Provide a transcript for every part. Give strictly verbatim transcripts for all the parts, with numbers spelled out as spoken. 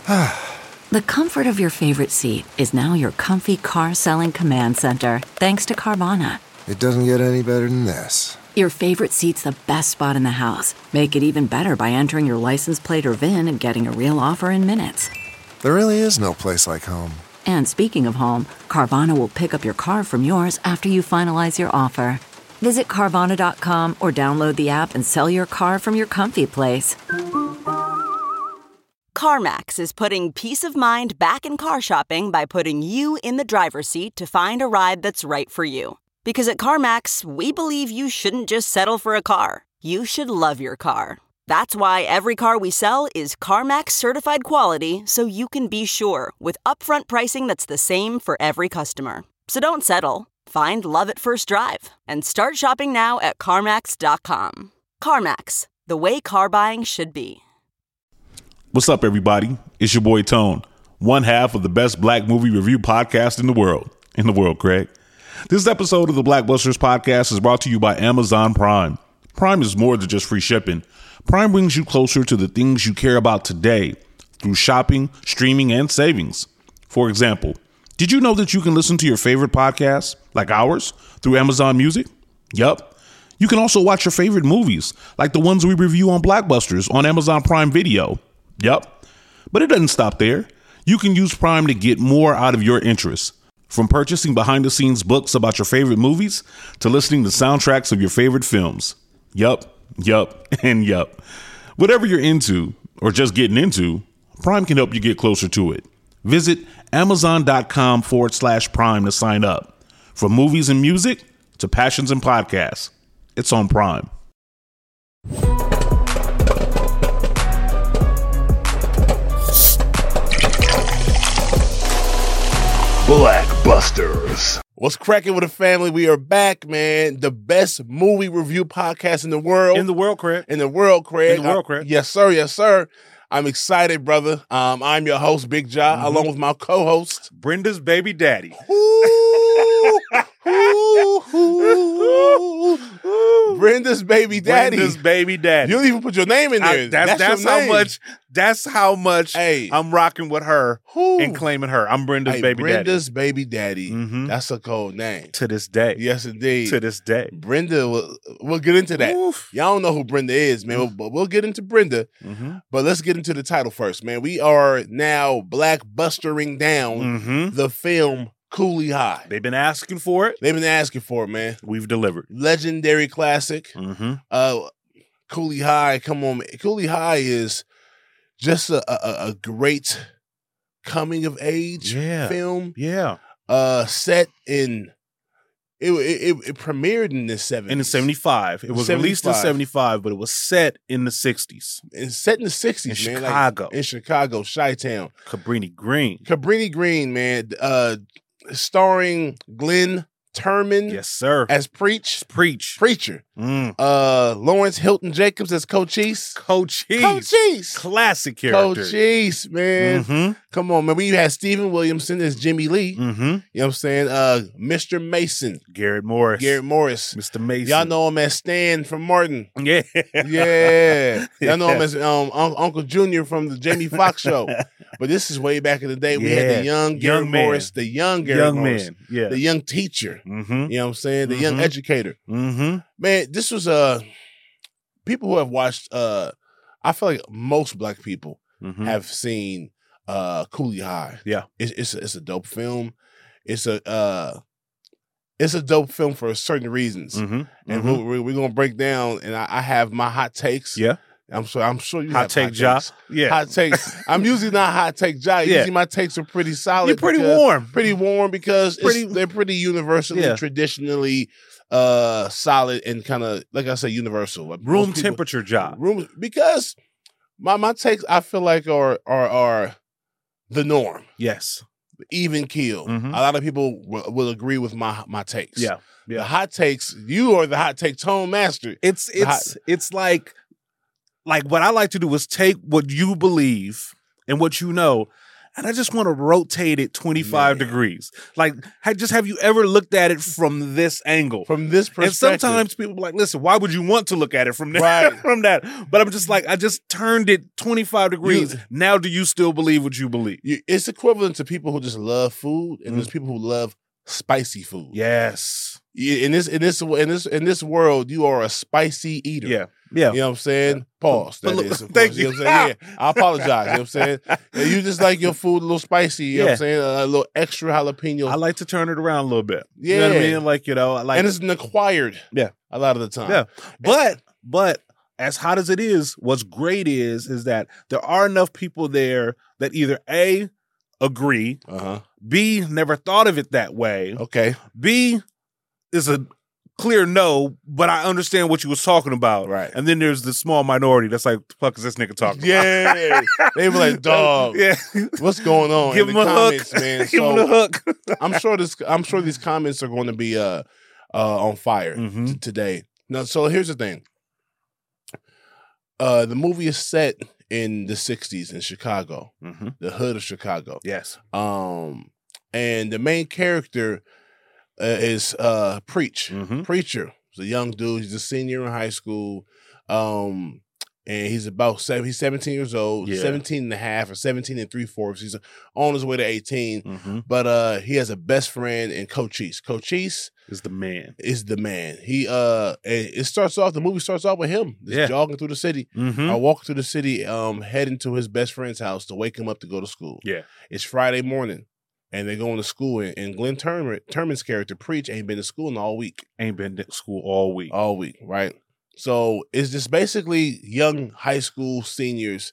The comfort of your favorite seat is now your comfy car selling command center, thanks to Carvana. It doesn't get any better than this. Your favorite seat's the best spot in the house. Make it even better by entering your license plate or V I N and getting a real offer in minutes. There really is no place like home. And speaking of home, Carvana will pick up your car from yours after you finalize your offer. Visit Carvana dot com or download the app and sell your car from your comfy place. CarMax is putting peace of mind back in car shopping by putting you in the driver's seat to find a ride that's right for you. Because at CarMax, we believe you shouldn't just settle for a car. You should love your car. That's why every car we sell is CarMax certified quality, so you can be sure with upfront pricing that's the same for every customer. So don't settle. Find love at first drive and start shopping now at CarMax dot com. CarMax, the way car buying should be. What's up, everybody? It's your boy Tone, one half of the best black movie review podcast in the world. In the world, Craig. This episode of the Blackbusters podcast is brought to you by Amazon Prime. Prime is more than just free shipping. Prime brings you closer to the things you care about today through shopping, streaming, and savings. For example, did you know that you can listen to your favorite podcasts, like ours, through Amazon Music? Yup. You can also watch your favorite movies, like the ones we review on Blackbusters on Amazon Prime Video. Yup. But it doesn't stop there. You can use Prime to get more out of your interests. From purchasing behind-the-scenes books about your favorite movies to listening to soundtracks of your favorite films. Yup, yup, and yup. Whatever you're into, or just getting into, Prime can help you get closer to it. Visit Amazon.com forward slash Prime to sign up. From movies and music to passions and podcasts, it's on Prime. Blackbusters. What's cracking with the family? We are back, man. The best movie review podcast in the world. In the world, Craig. In the world, Craig. In the world, Craig. Uh, yes, sir. Yes, sir. I'm excited, brother. Um, I'm your host, Big Ja, mm-hmm. along with my co-host, Brenda's baby daddy. Ooh, ooh, ooh, ooh. Brenda's baby daddy. Brenda's baby daddy. You don't even put your name in there. I, that's that's, that's how name. much. That's how much hey. I'm rocking with her Ooh. and claiming her. I'm Brenda's hey, baby Brenda's daddy. Brenda's baby daddy. Mm-hmm. That's a cold name. To this day. Yes, indeed. To this day. Brenda, we'll, we'll get into that. Oof. Y'all don't know who Brenda is, man, mm-hmm. but we'll get into Brenda. Mm-hmm. But let's get into the title first, man. We are now blackbustering down mm-hmm. the film Cooley High. They've been asking for it. They've been asking for it, man. We've delivered. Legendary classic. Mm-hmm. Uh, Cooley High, come on, man. Cooley High is just a, a, a great coming of age yeah. film. Yeah. Uh, set in it, it it premiered in the seventies. In the seventy-five. It was seventy-five. Released in seventy-five, but it was set in the sixties. It's set in the sixties, in man. Chicago. Like, in Chicago, Chi-Town. Cabrini Green. Cabrini Green, man. Uh, starring Glenn Turman. Yes, sir. As Preach. Preach. Preacher. Mm. Uh, Lawrence Hilton Jacobs as Cochise. Cochise. Cochise. Classic character. Cochise, man. Mm-hmm. Come on, man. We had Stephen Williamson as Jimmy Lee. Mm-hmm. You know what I'm saying? Uh, Mister Mason. Garrett Morris. Garrett Morris. Mister Mason. Y'all know him as Stan from Martin. Yeah. Yeah. Y'all know him as um, Un- Uncle Junior from the Jamie Foxx show. But this is way back in the day. We yeah. had the young Garrett young Morris, the young Garrett young Morris. man. Yeah. The young teacher. Mm-hmm. You know what I'm saying? The mm-hmm. young educator. Mm-hmm. Man, this was uh people who have watched uh I feel like most black people mm-hmm. have seen uh Cooley High. Yeah. It's it's a, it's a dope film. It's a uh it's a dope film for certain reasons. Mm-hmm. And mm-hmm. we're, we're gonna break down and I, I have my hot takes. Yeah. I'm sure I'm sure you hot have take hot Ja. takes. Yeah. Hot takes. I'm usually not hot take Ja. Usually Yeah. my takes are pretty solid. You're pretty because- warm. Pretty warm because Pretty- it's, they're pretty universally, Yeah. traditionally uh solid and kind of like I say universal. Like Room most people- temperature job. Room because my my takes I feel like are are are the norm. Yes. Even keel. Mhm. A lot of people w- will agree with my my takes. Yeah. The Yeah. hot takes, you are the hot take tone master. It's The hot- it's it's like like what I like to do is take what you believe and what you know and I just want to rotate it twenty-five Man. degrees. Like, ha- just have you ever looked at it from this angle? From this perspective. And sometimes people be like, listen, why would you want to look at it from there, Right. from that? But I'm just like, I just turned it twenty-five degrees. You- now do you still believe what you believe? You- it's equivalent to people who just love food, and Mm. there's people who love spicy food. Yes. You- In this in this in this in this world, you are a spicy eater. Yeah. Yeah. You know what I'm saying? Pause. But That look- is. Of thank course, you. know you. what I'm saying? Yeah. I apologize. You know what I'm saying? Yeah, you just like your food a little spicy. You know what Yeah. I'm saying? A, a little extra jalapeno. I like to turn it around a little bit. You know what I Yeah. mean? Like, you know, I like and it's an acquired. Yeah. A lot of the time. Yeah. But but as hot as it is, what's great is is that there are enough people there that either A, agree, Uh huh. B, never thought of it that way, Okay. B, is a clear no, but I understand what you was talking about. Right. And then there's the small minority that's like, the fuck is this nigga talking Yeah. They were like, dog. about? Yeah. What's going on? Give in him the a comments, hook. man? Give So him a hook. I'm sure this. I'm sure these comments are going to be uh, uh, on fire Mhm. t- today. Now, so here's the thing. Uh, the movie is set in the sixties in Chicago, Mhm. the hood of Chicago. Yes. Um, and the main character uh, is uh, Preach. Mhm. Preacher. He's a young dude. He's a senior in high school. Um, and he's about seven. He's seventeen years old, Yeah. seventeen and a half or seventeen and three fourths. He's on his way to eighteen. Mhm. But uh, he has a best friend in Cochise. Cochise Is the man. is the man. He uh, and it starts off. The movie starts off with him just Yeah. jogging through the city. Mm-hmm. I walk through the city, um, heading to his best friend's house to wake him up to go to school. Yeah. It's Friday morning, and they're going to school. And, and Glenn Turman, Turman's character, Preach, ain't been to school in all week. Ain't been to school all week. All week, right? So it's just basically young high school seniors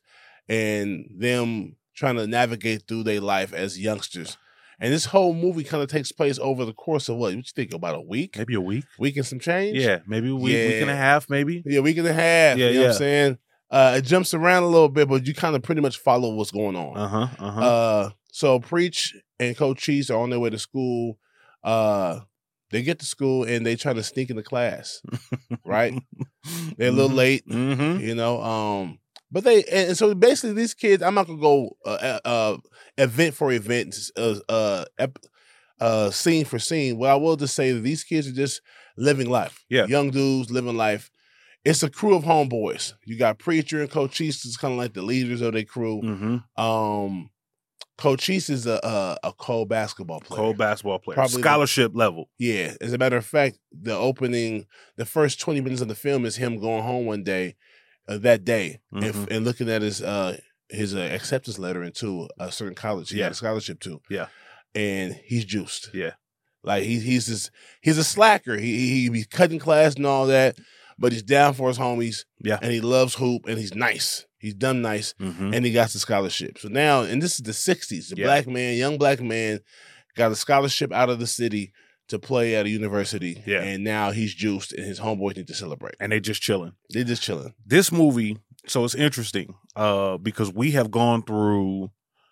and them trying to navigate through their life as youngsters. And this whole movie kind of takes place over the course of what? What you think, about a week? Maybe a week. Week and some change? Yeah, maybe a week, week and a Yeah. half, maybe. Yeah, week and a half. Yeah, you know yeah. what I'm saying? Uh, it jumps around a little bit, but you kind of pretty much follow what's going on. Uh huh. Uh huh. Uh, so Preach and Coach Cheese are on their way to school. Uh, they get to school and they try to sneak into class, right? They're a little late, Mm-hmm. you know. Um, but they and, and so basically these kids. I'm not gonna go uh, uh, event for event, uh, uh, ep- uh, scene for scene. What I will just say that these kids are just living life. Yeah. Young dudes living life. It's a crew of homeboys. You got Preacher and Coach Cheese is kind of like the leaders of their crew. Mm-hmm. Um, Coach Cheese is a, a a cold basketball player. Cold basketball player, Probably the- scholarship level. Yeah. As a matter of fact, the opening, the first twenty minutes of the film is him going home one day, uh, that day, and, Mhm. and looking at his uh his uh, acceptance letter into a certain college he Yeah. had a scholarship to. Yeah. And he's juiced. Yeah. Like he, he's just, he's a slacker. He, he he be cutting class and all that, but he's down for his homies. Yeah. And he loves hoop and he's nice. He's done nice. Mm-hmm. And he got the scholarship. So now, and this is the sixties, the Yeah. black man, young black man, got a scholarship out of the city to play at a university. Yeah. And now he's juiced and his homeboys need to celebrate. And they just chilling. They're just chilling. This movie, so it's interesting uh, because we have gone through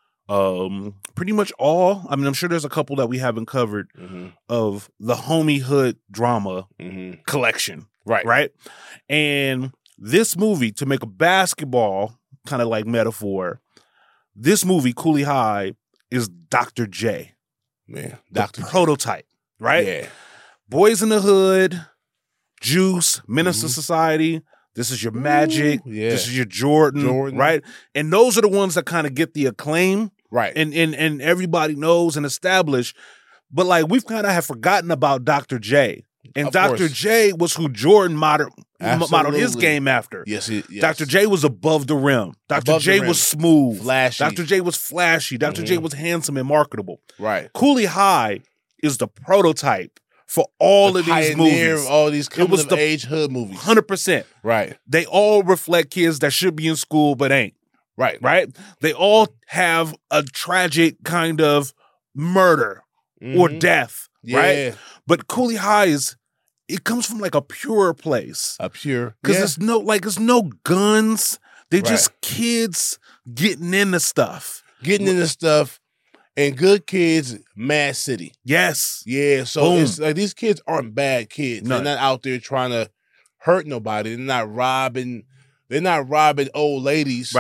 um, pretty much all. I mean, I'm sure there's a couple that we haven't covered Mm-hmm. of the homiehood drama Mm-hmm. collection. Right. Right. And this movie, to make a basketball kind of like metaphor, this movie, Cooley High, is Doctor J, Man. the Doctor prototype, right? Yeah. Boys in the Hood, Juice, Minister Mhm. Society. This is your Magic. Ooh, yeah. This is your Jordan, Jordan. right? And those are the ones that kind of get the acclaim Right. and, and, and everybody knows and established. But like we've kind of have forgotten about Doctor J. And Of Doctor course. J was who Jordan modeled, modeled his Absolutely. game after. yes, it, yes. Doctor J was above the rim. Doctor Above the J rim. was smooth. Flashy. Doctor J was flashy. Doctor J Mhm. was handsome and marketable. Right. Cooley High is the prototype for all The of these pioneer movies. of all these coming was of the- age hood movies. one hundred percent. Right. They all reflect kids that should be in school but ain't, Right. right? They all have a tragic kind of murder or Mhm. death, Yeah. right? But Cooley High is, it comes from like a pure place. A pure. Because yeah. it's no, like, it's no guns. They Right. just kids getting into stuff. Getting into stuff and good kids, Mad City. Yes. Yeah, so Boom. it's like these kids aren't bad kids. None. They're not out there trying to hurt nobody. They're not robbing. They're not robbing old ladies. Right.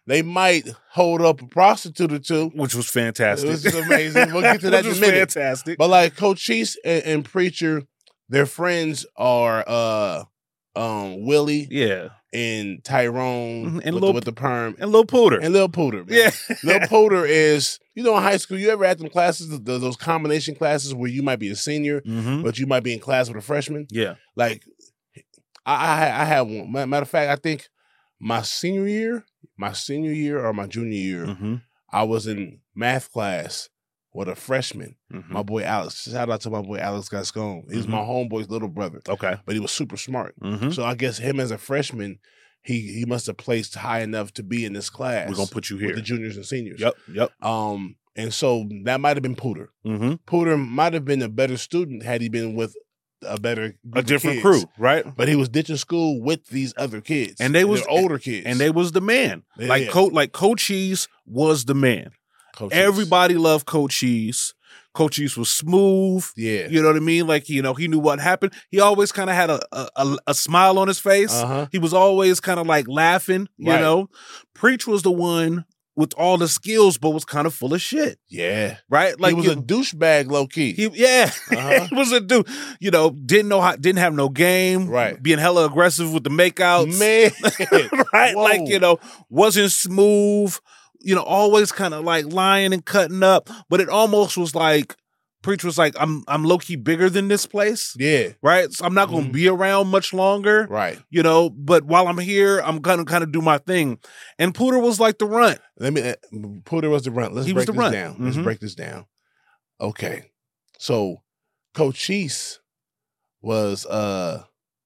They might hold up a prostitute or two. Which was fantastic. Which is amazing. We'll get to that Which in was a minute. fantastic. But like Cochise and, and Preacher, their friends are uh um Willie Yeah. and Tyrone Mhm. And with, Lil- the, with the perm. And Lil Pooter. And Lil Pooter, man. Yeah. Lil Pooter is, you know, in high school, you ever had them classes, the, those combination classes where you might be a senior, Mhm. but you might be in class with a freshman? Yeah. Like, I, I, I had one. Matter of fact, I think my senior year, my senior year or my junior year, Mm-hmm. I was in math class with a freshman, Mm-hmm. my boy Alex. Shout out to my boy Alex Gascon. He was Mhm. my homeboy's little brother, Okay. but he was super smart. Mm-hmm. So I guess him as a freshman, he he must have placed high enough to be in this class. We're gonna put you with here. the juniors and seniors. Yep. Yep. Um, and so that might have been Pooter. Mm-hmm. Pooter might have been a better student had he been with a better group A of different kids. crew, right? But he was ditching school with these other kids, And they was- They're older kids, And they was the man. Yeah, like yeah. Coach, like Cochise was the man. Coaches. Everybody loved Cochise. Cochise was smooth. yeah, You know what I mean? Like, you know, he knew what happened. He always kind of had a, a a a smile on his face. uh-huh. He was always kind of like laughing, you Right. know. Preach was the one with all the skills, but was kind of full of shit, yeah. right? Like he was you- a douchebag, low key. He, yeah, Uh-huh. he was a dude. You know, didn't know how, didn't have no game. Right. being hella aggressive with the makeouts, Man, right? Whoa. Like, you know, wasn't smooth. You know, always kind of like lying and cutting up. But it almost was like Preach was like, I'm I'm low key bigger than this place, yeah, right? So I'm not going to Mhm. be around much longer. right. You know, but while I'm here, I'm gonna kind of do my thing. And Pooter was like the runt. Let me. Uh, Pooter was the runt. Let's He break was the this runt. down. Let's Mhm. break this down. Okay, so Cochise was uh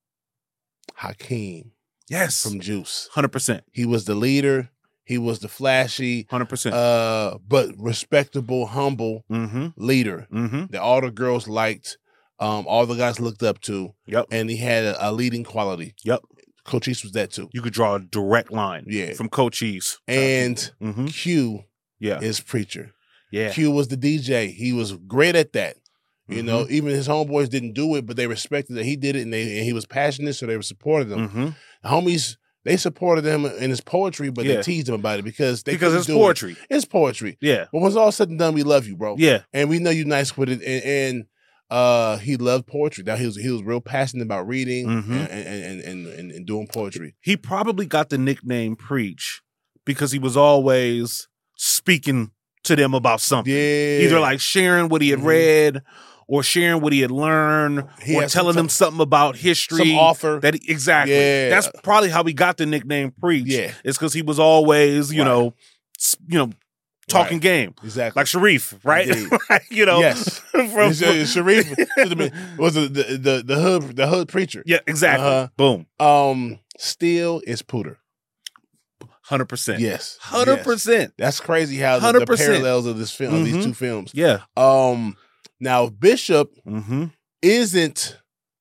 Hakeem Yes, from Juice. hundred percent, He was the leader. He was the flashy, hundred percent. uh, but respectable, humble Mm-hmm. leader Mm-hmm. that all the girls liked, um, all the guys looked up to, Yep. and he had a, a leading quality. Yep. Cochise was that too. You could draw a direct line. Yeah. From Cochise. And Mm-hmm. Q Yeah. is Preacher. Yeah. Q was the D J. He was great at that. You Mm-hmm. know, even his homeboys didn't do it, but they respected that he did it, and they and he was passionate, so they supported him. Mm-hmm. The homies, they supported him in his poetry, but Yeah. they teased him about it because they Because couldn't it's do it. poetry. It's poetry. Yeah. But when it's all said and done, we love you, bro. Yeah. And we know you're nice with it. And, and uh, he loved poetry. Now he was he was real passionate about reading Mhm. and, and, and, and, and doing poetry. He probably got the nickname Preach because he was always speaking to them about something. Yeah. Either like sharing what he had Mhm. read or sharing what he had learned He or had telling some- them something about history. some author. That he- exactly. Yeah. That's probably how he got the nickname Preach. Yeah. It's because he was always, you Right. know, s- you know, talking Right. game. Exactly. Like Sharif, right? Indeed. you know, Yes. from, Sh- Sharif should have been- was the, the the the hood the hood preacher. yeah, exactly. Uh-huh. Boom, Um, Steele is Pooter. hundred percent. Yes, hundred yes. percent. That's crazy how the, the one hundred percent. parallels of this film, of Mhm. these two films. Yeah. Um, now Bishop Mm-hmm. isn't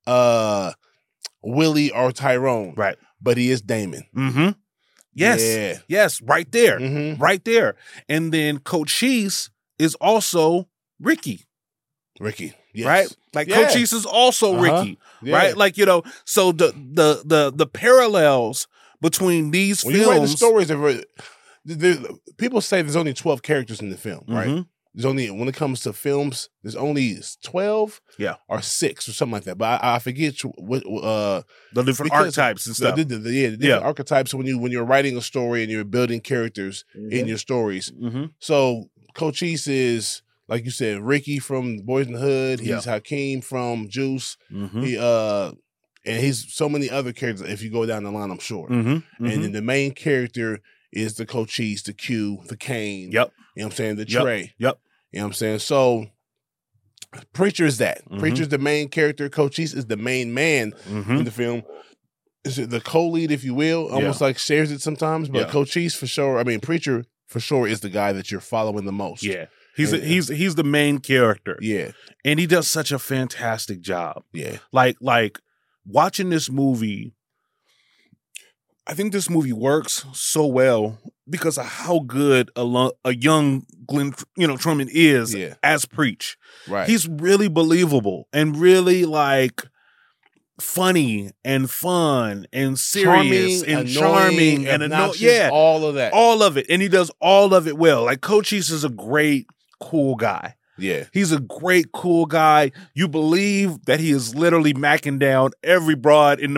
uh Willie or Tyrone, Right. but he is Damon. Mm-hmm. Yes. Yeah. Yes. Right there. Mhm. Right there. And then Cochise is also Ricky. Ricky, yes. Right? Like Yeah. Cochise is also Uh-huh. Ricky. Yeah. Right? Like, you know, so the the the the parallels between these When you write the films. stories, of it, there- people say there's only twelve characters in the film, right? Mhm. There's only when it comes to films, there's only twelve, Yeah. or six or something like that. But I, I forget what uh The different because archetypes and stuff. The, the, the- yeah, the different Yeah. archetypes when you when you're writing a story and you're building characters in your stories. mm-hmm. So Cochise is, like you said, Ricky from Boys in the Hood. He's Yeah. Hakeem from Juice. Mm-hmm. He uh, and he's so many other characters. If you go down the line, I'm sure. Mm-hmm. And then the main character is the Cochise, the Q, the Kane. Yep. You know what I'm saying? The Yep. Trey. Yep. You know what I'm saying? So Preacher is that. Mhm. Preacher's the main character. Cochise is the main man Mm-hmm. in the film. Is it the co-lead, if you will? Almost like shares it sometimes. But Yeah. Cochise for sure. I mean, Preacher for sure is the guy that you're following the most. Yeah. He's And- a, he's he's the main character. Yeah. And he does such a fantastic job. Yeah. Like like watching this movie, I think this movie works so well because of how good a, lo- a young Glenn, you know, Truman is Yeah. as Preach. Right. He's really believable and really like funny and fun and Charming, serious and annoying, charming and annoying. obnoxious, Yeah, all of that. all of it. And he does all of it well. Like Cochise is a great, cool guy. Yeah. He's a great, cool guy. You believe that he is literally macking down every broad in the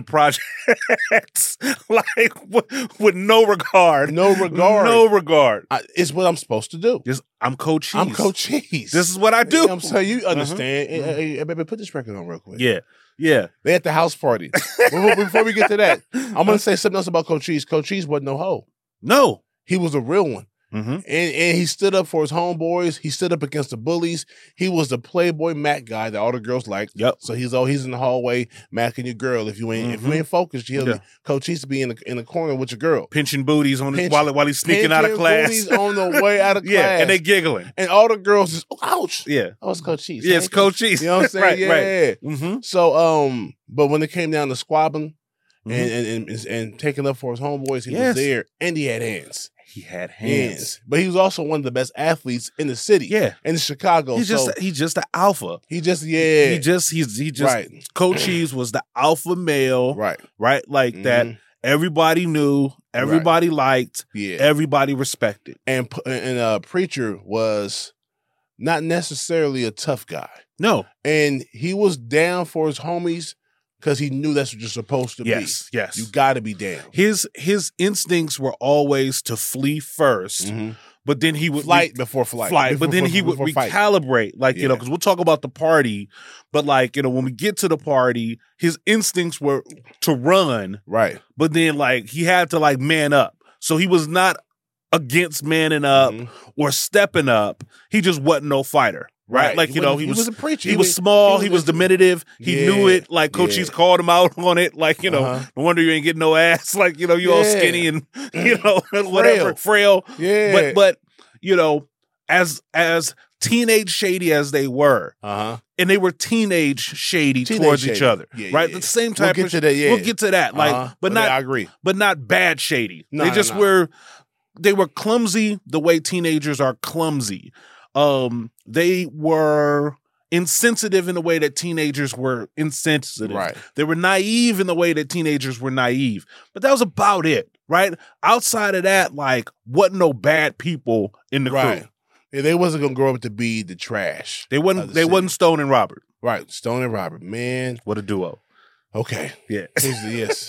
projects, like with, with no regard. No regard. No regard. I, it's what I'm supposed to do. Just, I'm Cochise. I'm Cochise. This is what I do. You know what I'm saying, you understand. Uh-huh. Hey, hey, hey, baby, put this record on real quick. Yeah. Yeah. They at the house party. before, before we get to that, I'm going to say something else about Cochise. Cochise wasn't no hoe. No. He was a real one. Mm-hmm. And and he stood up for his homeboys. He stood up against the bullies. He was the playboy Mac guy that all the girls liked. Yep. So he's oh he's in the hallway macking your girl. If you ain't Mm-hmm. if you ain't focused, he'll Yeah. Coach used to be in the in the corner with your girl. Pinching booties on Pinch- while while he's sneaking out of Pinching class. booties on the way out of class. Yeah, and they giggling. and all the girls just oh, ouch. Yeah. Oh, it's Coach Cheese. Yeah, it's Cochise. You know what I'm saying? Right, yeah. right. Mm-hmm. So um, but when it came down to squabbing Mhm. and, and and and taking up for his homeboys, he Yes. was there and he had hands. He had Hands. hands. But he was also one of the best athletes in the city. Yeah. In Chicago. He's so just he's just an alpha. he just yeah. He just he's he just Right. Cochise was the alpha male, right. right? Like that Mhm. everybody knew, everybody liked, Yeah. everybody respected. and p- and uh Preacher was not necessarily a tough guy. No. And he was down for his homies because he knew that's what you're supposed to Yes, be. yes. You gotta be down. His his instincts were always to flee 1st Mhm. but then he would Flight before flight. flight, Before- but then he before- would before fight. recalibrate, like, you know, Yeah. because we'll talk about the party, but like, you know, when we get to the party, his instincts were to run, Right. but then like he had to like man up. So he was not against manning up Mhm. or stepping up. He just wasn't no fighter. Right. Like, He you know, wasn't- he he was, was a preacher. He, He was was- small. he He was was, a- diminutive. He Yeah, knew it. Like, Cochise yeah. called him out on it. Like, you know, Uh-huh. no wonder you ain't getting no ass. Like, you know, you all Yeah. skinny and, you know, whatever, frail. Yeah. But, but, you know, as, as teenage shady as they were, uh-huh. and they were teenage shady Teenage towards shady. each other, Yeah, right? yeah. The same We'll type get of to that, yeah. We'll get to that. Like, Uh-huh. but But I not, agree. but not bad shady. No, they no, just no. were, they were clumsy the way teenagers are clumsy. Um, they were insensitive in the way that teenagers were insensitive. Right. They were naive in the way that teenagers were naive. But that was about it, right? Outside of that, like, wasn't no bad people in the Right. crew. Yeah, they wasn't gonna grow up to be the trash. They of wasn't. the They city. wasn't Stone and Robert. Right. Stone and Robert. Man. What a duo. Okay. Yeah. Here's the- yes.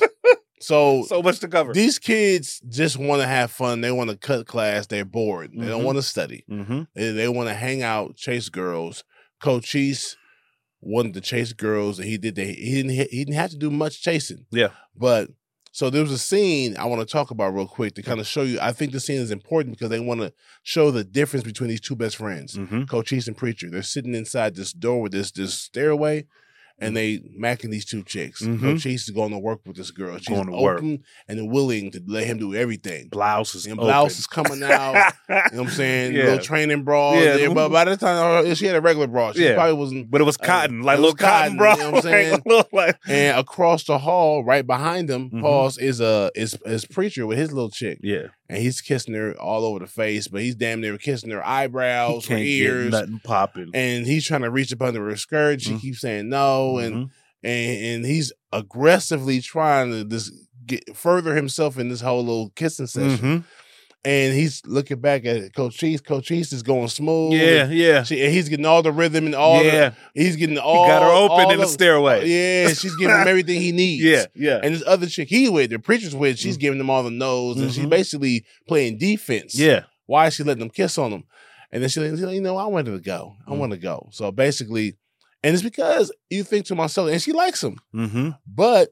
So So much to cover. these kids just want to have fun. They want to cut class. They're bored. They don't Mhm. want to study. Mm-hmm. They, they want to hang out, chase girls. Cochise wanted to chase girls, and he did. The, he didn't. He didn't have to do much chasing. Yeah. But so there was a scene I want to talk about real quick to kind of show you. I think the scene is important because they want to show the difference between these two best friends, Mm-hmm. Cochise and Preacher. They're sitting inside this door with this this stairway. And they macking these two chicks. Mhm. Cochise is going to work with this girl. She's Going to work. open and willing to let him do everything. Blouse is And open. blouse is coming out. You know what I'm saying? Yeah. Little training bra. Yeah. Yeah. But by the time uh, she had a regular bra, she Yeah. probably wasn't. But it was uh, cotton, like it little was cotton, bro. You know what I'm saying? like, And across the hall, right behind him, Mhm. pause is a is is Preacher with his little chick, yeah, and he's kissing her all over the face, but he's damn near kissing her he eyebrows, her can't get ears, nothing popping. and he's trying to reach up under her skirt. She Mhm. keeps saying no, and Mhm. and and he's aggressively trying to just get further himself in this whole little kissing session. Mhm. And he's looking back at Cochise. Cochise is going smooth. Yeah, and, yeah, she, and he's getting all the rhythm and all. yeah. The, he's getting all. he got her open all in the of- stairway. Yeah, she's giving him everything he needs. yeah, yeah. And this other chick he with, the Preacher's with, she's giving him all the no's, and she's Mhm. basically playing defense. yeah. Why is she letting them kiss on him? And then she's like, you know, I wanted to go. I Mm. want to go. So basically, and it's because you think to myself, and she likes him, Mm-hmm. but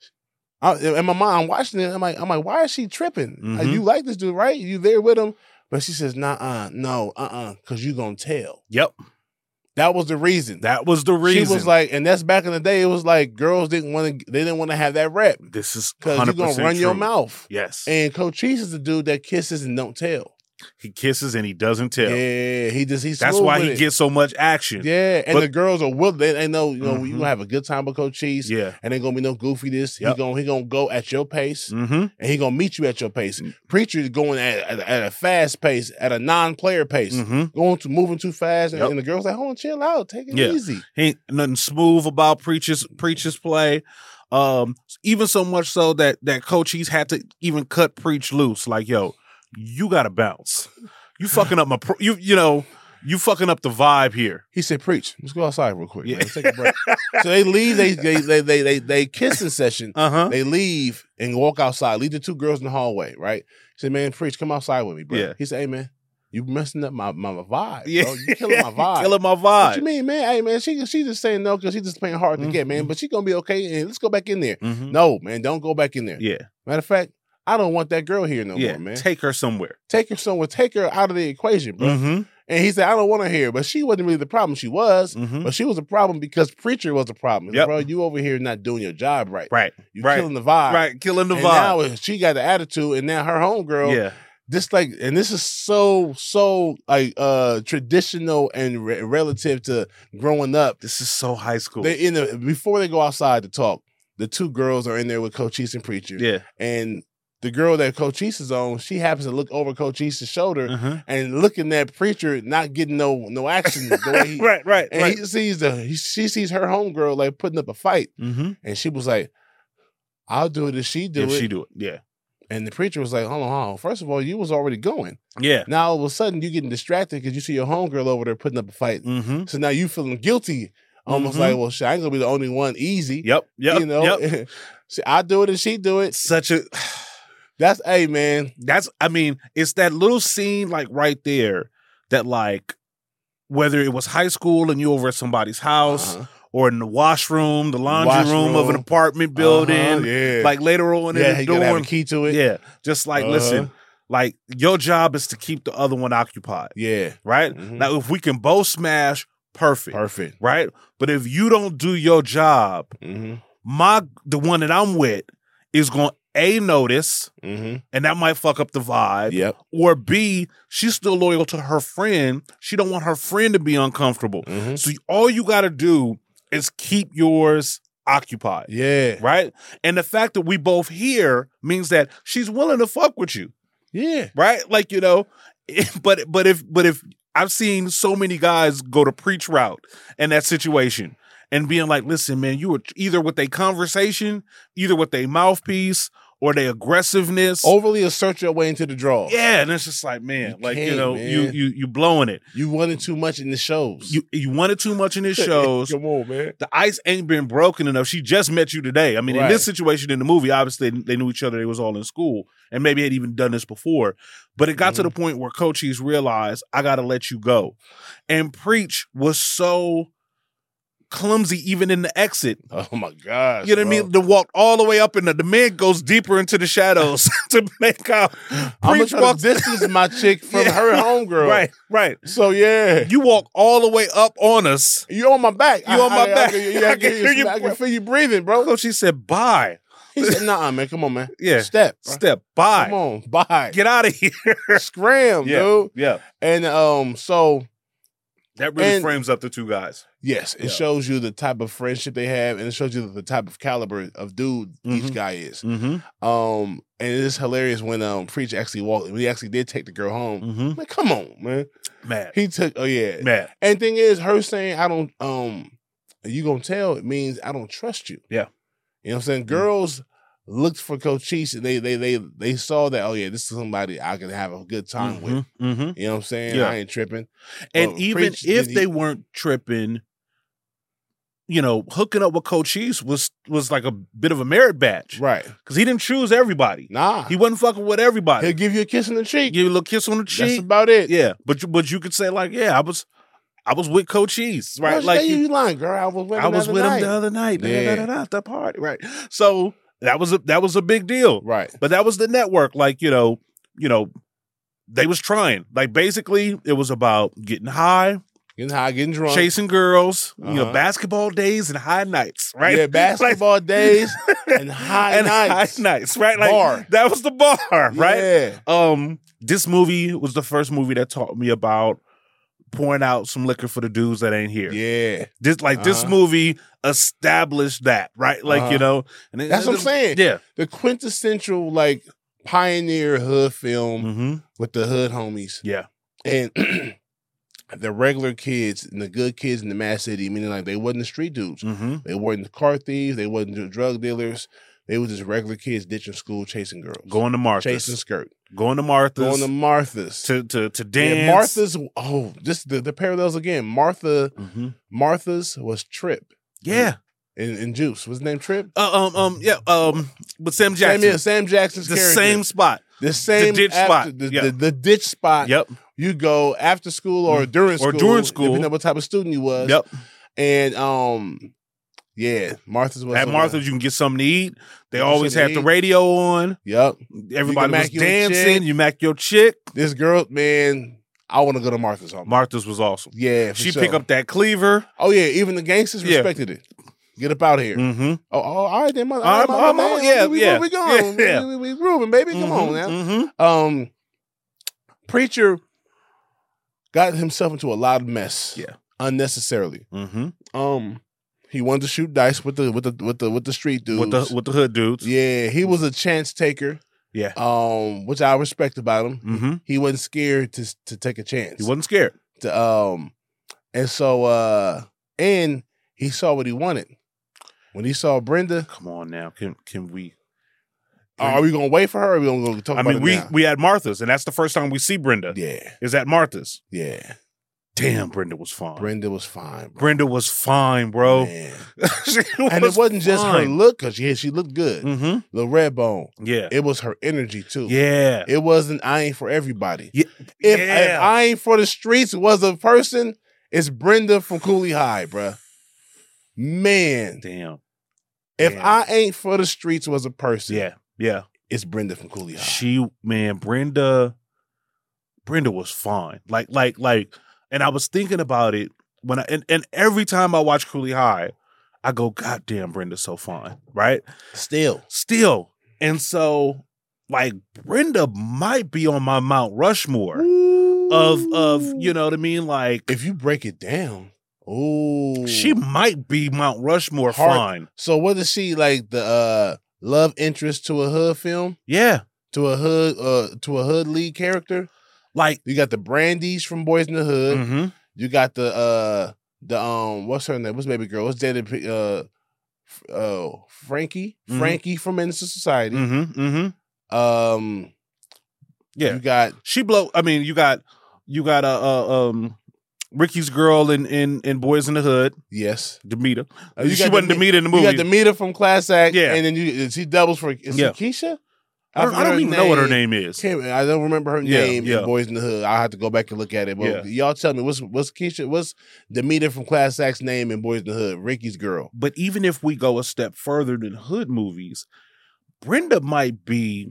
I, in my mind, I'm watching it. I'm like, I'm like, why is she tripping? Like, Mhm. you like this dude, right? You there with him? But she says, nah, uh, no, uh, uh, because you gonna tell. Yep. That was the reason. That was the reason. She was like, and that's back in the day. It was like girls didn't want to. They didn't want to have that rep "This is because one you're hundred gonna percent run your true." mouth. Yes. And Cochise is the dude that kisses and don't tell. He kisses and he doesn't tell. Yeah, he just he's That's smooth why with he it. gets so much action. Yeah, and But- the girls are willing. They, they know, you know, Mhm. you gonna have a good time with Coach Cheese. Yeah. and ain't gonna be no goofiness. Yep. He gonna he gonna go at your pace, Mm-hmm. and he gonna meet you at your pace. Preacher is going at, at, at a fast pace, at a non-player pace, Mm-hmm. going to moving too fast, and, Yep. and the girls like, hold on, chill out, take it Yeah. easy. He ain't nothing smooth about Preacher's Preacher's play. Um, even so much so that that Coach he's had to even cut Preach loose. Like, yo, you gotta bounce. You fucking up my pro- you you know you fucking up the vibe here. He said, "Preach, let's go outside real quick. Yeah. Man. Let's take a break." So they leave. They they they they they, they kissing session. Uh huh. They leave and walk outside. Leave the two girls in the hallway. Right? He said, "Man, Preach, come outside with me, bro." Yeah. He said, "Hey, man, you messing up my my, my vibe. Yeah, bro. You killing my vibe. killing my What vibe. you mean, man? Hey, man, she she just saying no because she just playing hard to get, man. But she gonna be okay. And let's go back in there. Mhm. No, man, don't go back in there. Yeah, Matter of fact, I don't want that girl here no yeah. more, man. Take her somewhere. Take her somewhere. Take her out of the equation, bro." Mm-hmm. And he said, "I don't want her here." But she wasn't really the problem. She was, Mhm. but she was a problem because Preacher was a problem. Yep. Bro, you over here not doing your job right. Right. You right. killing the vibe. Right. Killing the and vibe. now she got the attitude, and now her homegirl, Yeah. this like, and this is so so like uh traditional and re- relative to growing up. This is so high school. They in the before they go outside to talk, the two girls are in there with Coach East and Preacher. yeah. And the girl that Coach East is on, she happens to look over Coach East's shoulder Uh-huh. and looking at Preacher not getting no no action the way he, right. Right. and right. he sees the he, she sees her homegirl like putting up a fight, Mm-hmm. and she was like, "I'll do it if she do If it." she do it. Yeah. And the Preacher was like, "Hold on, hold on. First of all, you was already going. Yeah. Now all of a sudden you getting distracted because you see your homegirl over there putting up a fight. Mm-hmm. So now you feeling guilty, almost Mhm. like, well, shit, I ain't gonna be the only one easy. Yep. Yep. you know, Yep. See, I do it and she do it. Such a. That's hey man. That's. I mean, it's that little scene like right there that like whether it was high school and you over at somebody's house. Uh-huh. Or in the washroom, the laundry room of an Washroom. apartment building. Uh-huh, yeah. Like later on yeah, in the he gotta have a dorm. key to it. Yeah. Just like, Uh-huh. listen, like your job is to keep the other one occupied. Yeah. Right? Mhm. Now, if we can both smash, perfect. Perfect. Right? But if you don't do your job, Mm-hmm. my the one that I'm with is going A, notice, Mm-hmm. and that might fuck up the vibe. Yep. Or B, she's still loyal to her friend. She don't want her friend to be uncomfortable. Mm-hmm. So all you got to do is keep yours occupied. Yeah. Right? And the fact that we both here means that she's willing to fuck with you. Yeah. Right? Like, you know, but but if but if I've seen so many guys go to Preach route in that situation and being like, listen, man, you were either with a conversation, either with a mouthpiece or their aggressiveness. Overly assert your way into the draw. Yeah, and it's just like, man, You like, you can't, know, man. you you you blowing it. You wanted too much in the shows. You you wanted too much in his shows. Come on, man. The ice ain't been broken enough. She just met you today. I mean, in Right. this situation in the movie, obviously they knew each other. They was all in school and maybe had even done this before. But it got to the Mm-hmm. point where Cochise realized, I got to let you go. And Preach was so clumsy even in the exit. Oh my gosh. You know what I bro. mean? To walk all the way up and the, the man goes deeper into the shadows to make out. I'm gonna Preach try walks to distance my chick from Yeah. her homegirl. Right, right. So yeah. You walk all the way up on us. You on my back. You on my I, back. I, I, I, I, I can hear you I can feel you breathing, bro. Cochise said, bye. He said, nah, man. Come on, man. Yeah. Step. bro. Step, bye. Come on. Bye. Get out of here. Scram, yeah, dude. yeah. And um, so That really And- frames up the two guys. yes, it Yeah. shows you the type of friendship they have, and it shows you the type of caliber of dude each Mhm. guy is. Mm-hmm. Um, and it is hilarious when um Preach actually walked. When he actually did take the girl home. Mm-hmm. Like, come on, man. Mad. He took. Oh yeah. Mad. And thing is, her saying, "I don't." Um, you gonna tell it means I don't trust you. Yeah. You know what I'm saying? Girls looked for Cochise. They they they they saw that. Oh yeah, this is somebody I can have a good time with. Mm-hmm. Mm-hmm. You know what I'm saying? Yeah. I ain't tripping. And Well, even Preach if did- they weren't tripping, you know, hooking up with Cochise was was like a bit of a merit badge. Right. Because he didn't choose everybody. Nah. He wasn't fucking with everybody. He'll give you a kiss on the cheek. Give you a little kiss on the That's cheek. about it. Yeah. But you, but you could say, like, yeah, I was I was with Cochise, right? Right. Like you, you- you lying, girl. I was with him. I was the with other him the night. other night. Da, Yeah. da, da, da, at the party. Right. So that was a that was a big deal. Right. But that was the network. Like, you know, you know, they was trying. Like basically it was about getting high, Getting high, getting drunk. chasing girls, you know, Uh-huh. basketball days and high nights, right? Yeah, basketball days and high and nights. high nights, right? Like Bar. that was the bar, right? Yeah. Um, this movie was the first movie that taught me about pouring out some liquor for the dudes that ain't here. Yeah. This like uh-huh. this movie established that, right? Like, uh-huh. you know, and it, that's what I'm saying. Yeah. The quintessential like pioneer hood film mm-hmm. with the hood homies. Yeah. And the regular kids and the good kids in the Mad City, meaning like they wasn't the street dudes. Mm-hmm. They weren't the car thieves, they wasn't the drug dealers. They was just regular kids ditching school, chasing girls. Going to Martha's. Chasing skirt. Going to Martha's. Going to Martha's. To to to dance. Yeah, Martha's, oh, just the, the parallels again. Martha, mm-hmm. Martha's was Trip. Yeah. In, in Juice. What's his name, Trip? Uh, um, um, yeah, um, with Sam Jackson. Sam, yeah, Sam Jackson's the character. same spot. The same the ditch after, spot. The, yep. the, the ditch spot. Yep. You go after school or mm-hmm. during school. Or during school. Depending on what type of student you was. Yep. And um yeah, Martha's was at Martha's. You can get something to eat. They always had the eat. radio on. Yep. Everybody was dancing. You mac your chick. This girl, man, I want to go to Martha's. Home. Martha's was awesome. Yeah, she sure. pick up that cleaver. Oh yeah, even the gangsters yeah. respected it. Get up out of here. Mm-hmm. Oh, oh, all right then. My, I'm, my, I'm, my, yeah, we, yeah. Where we going? Yeah, yeah. We, we, we grooving, baby. Come mm-hmm, on now. Mm-hmm. Um, Preacher got himself into a lot of mess. Yeah, unnecessarily. Mm-hmm. Um, he wanted to shoot dice with the with the with the with the street dudes, with the with the hood dudes. Yeah, he was a chance taker. Yeah, um, which I respect about him. Mm-hmm. He wasn't scared to to take a chance. He wasn't scared. To, um, and so uh, and he saw what he wanted. When he saw Brenda, come on now, can can we? Can are we gonna wait for her? Or are we gonna go talk I about mean, it we now? we had Martha's, and that's the first time we see Brenda. Yeah, is at Martha's. Yeah. Damn, Brenda was fine. Brenda was fine. Bro. Brenda was fine, bro. Man. was and it wasn't just fine. her look, because she, she looked good. Mm-hmm. The red bone. Yeah. It was her energy, too. Yeah. It wasn't I ain't for everybody. Yeah. If, yeah. if I ain't for the streets was a person, it's Brenda from Cooley High, bruh. Man. Damn. If Damn. I ain't for the streets was a person. Yeah. Yeah. It's Brenda from Cooley High. She, man, Brenda, Brenda was fine. Like, like, like, and I was thinking about it when I, and, and every time I watch Cooley High, I go, God damn, Brenda's so fine, right? Still. Still. And so, like, Brenda might be on my Mount Rushmore Ooh. of, of, you know what I mean? Like, if you break it down, ooh. She might be Mount Rushmore Hard. fine. So what is she, like, the uh, love interest to a hood film? Yeah. To a hood, uh, to a hood lead character? Like, you got the Brandies from Boys in the Hood. Mm-hmm. You got the uh the um what's her name? What's baby girl? What's dated uh uh Frankie? Mm-hmm. Frankie from Innocent Society. Mm-hmm. Mm-hmm. Um yeah. You got she blow I mean, you got you got a uh, uh, um Ricky's girl in, in in Boys in the Hood. Yes. Demeter. Uh, you she wasn't Demeter in the movie. You got Demeter from Class Act. Yeah. And then you she doubles for is yeah. it Keisha? I, I don't even name. know what her name is. I don't remember her yeah, name yeah. in Boys in the Hood. I'll have to go back and look at it. But yeah. y'all tell me, what's what's Keisha, what's Demeter from Class Act's name in Boys in the Hood? Ricky's girl. But even if we go a step further than hood movies, Brenda might be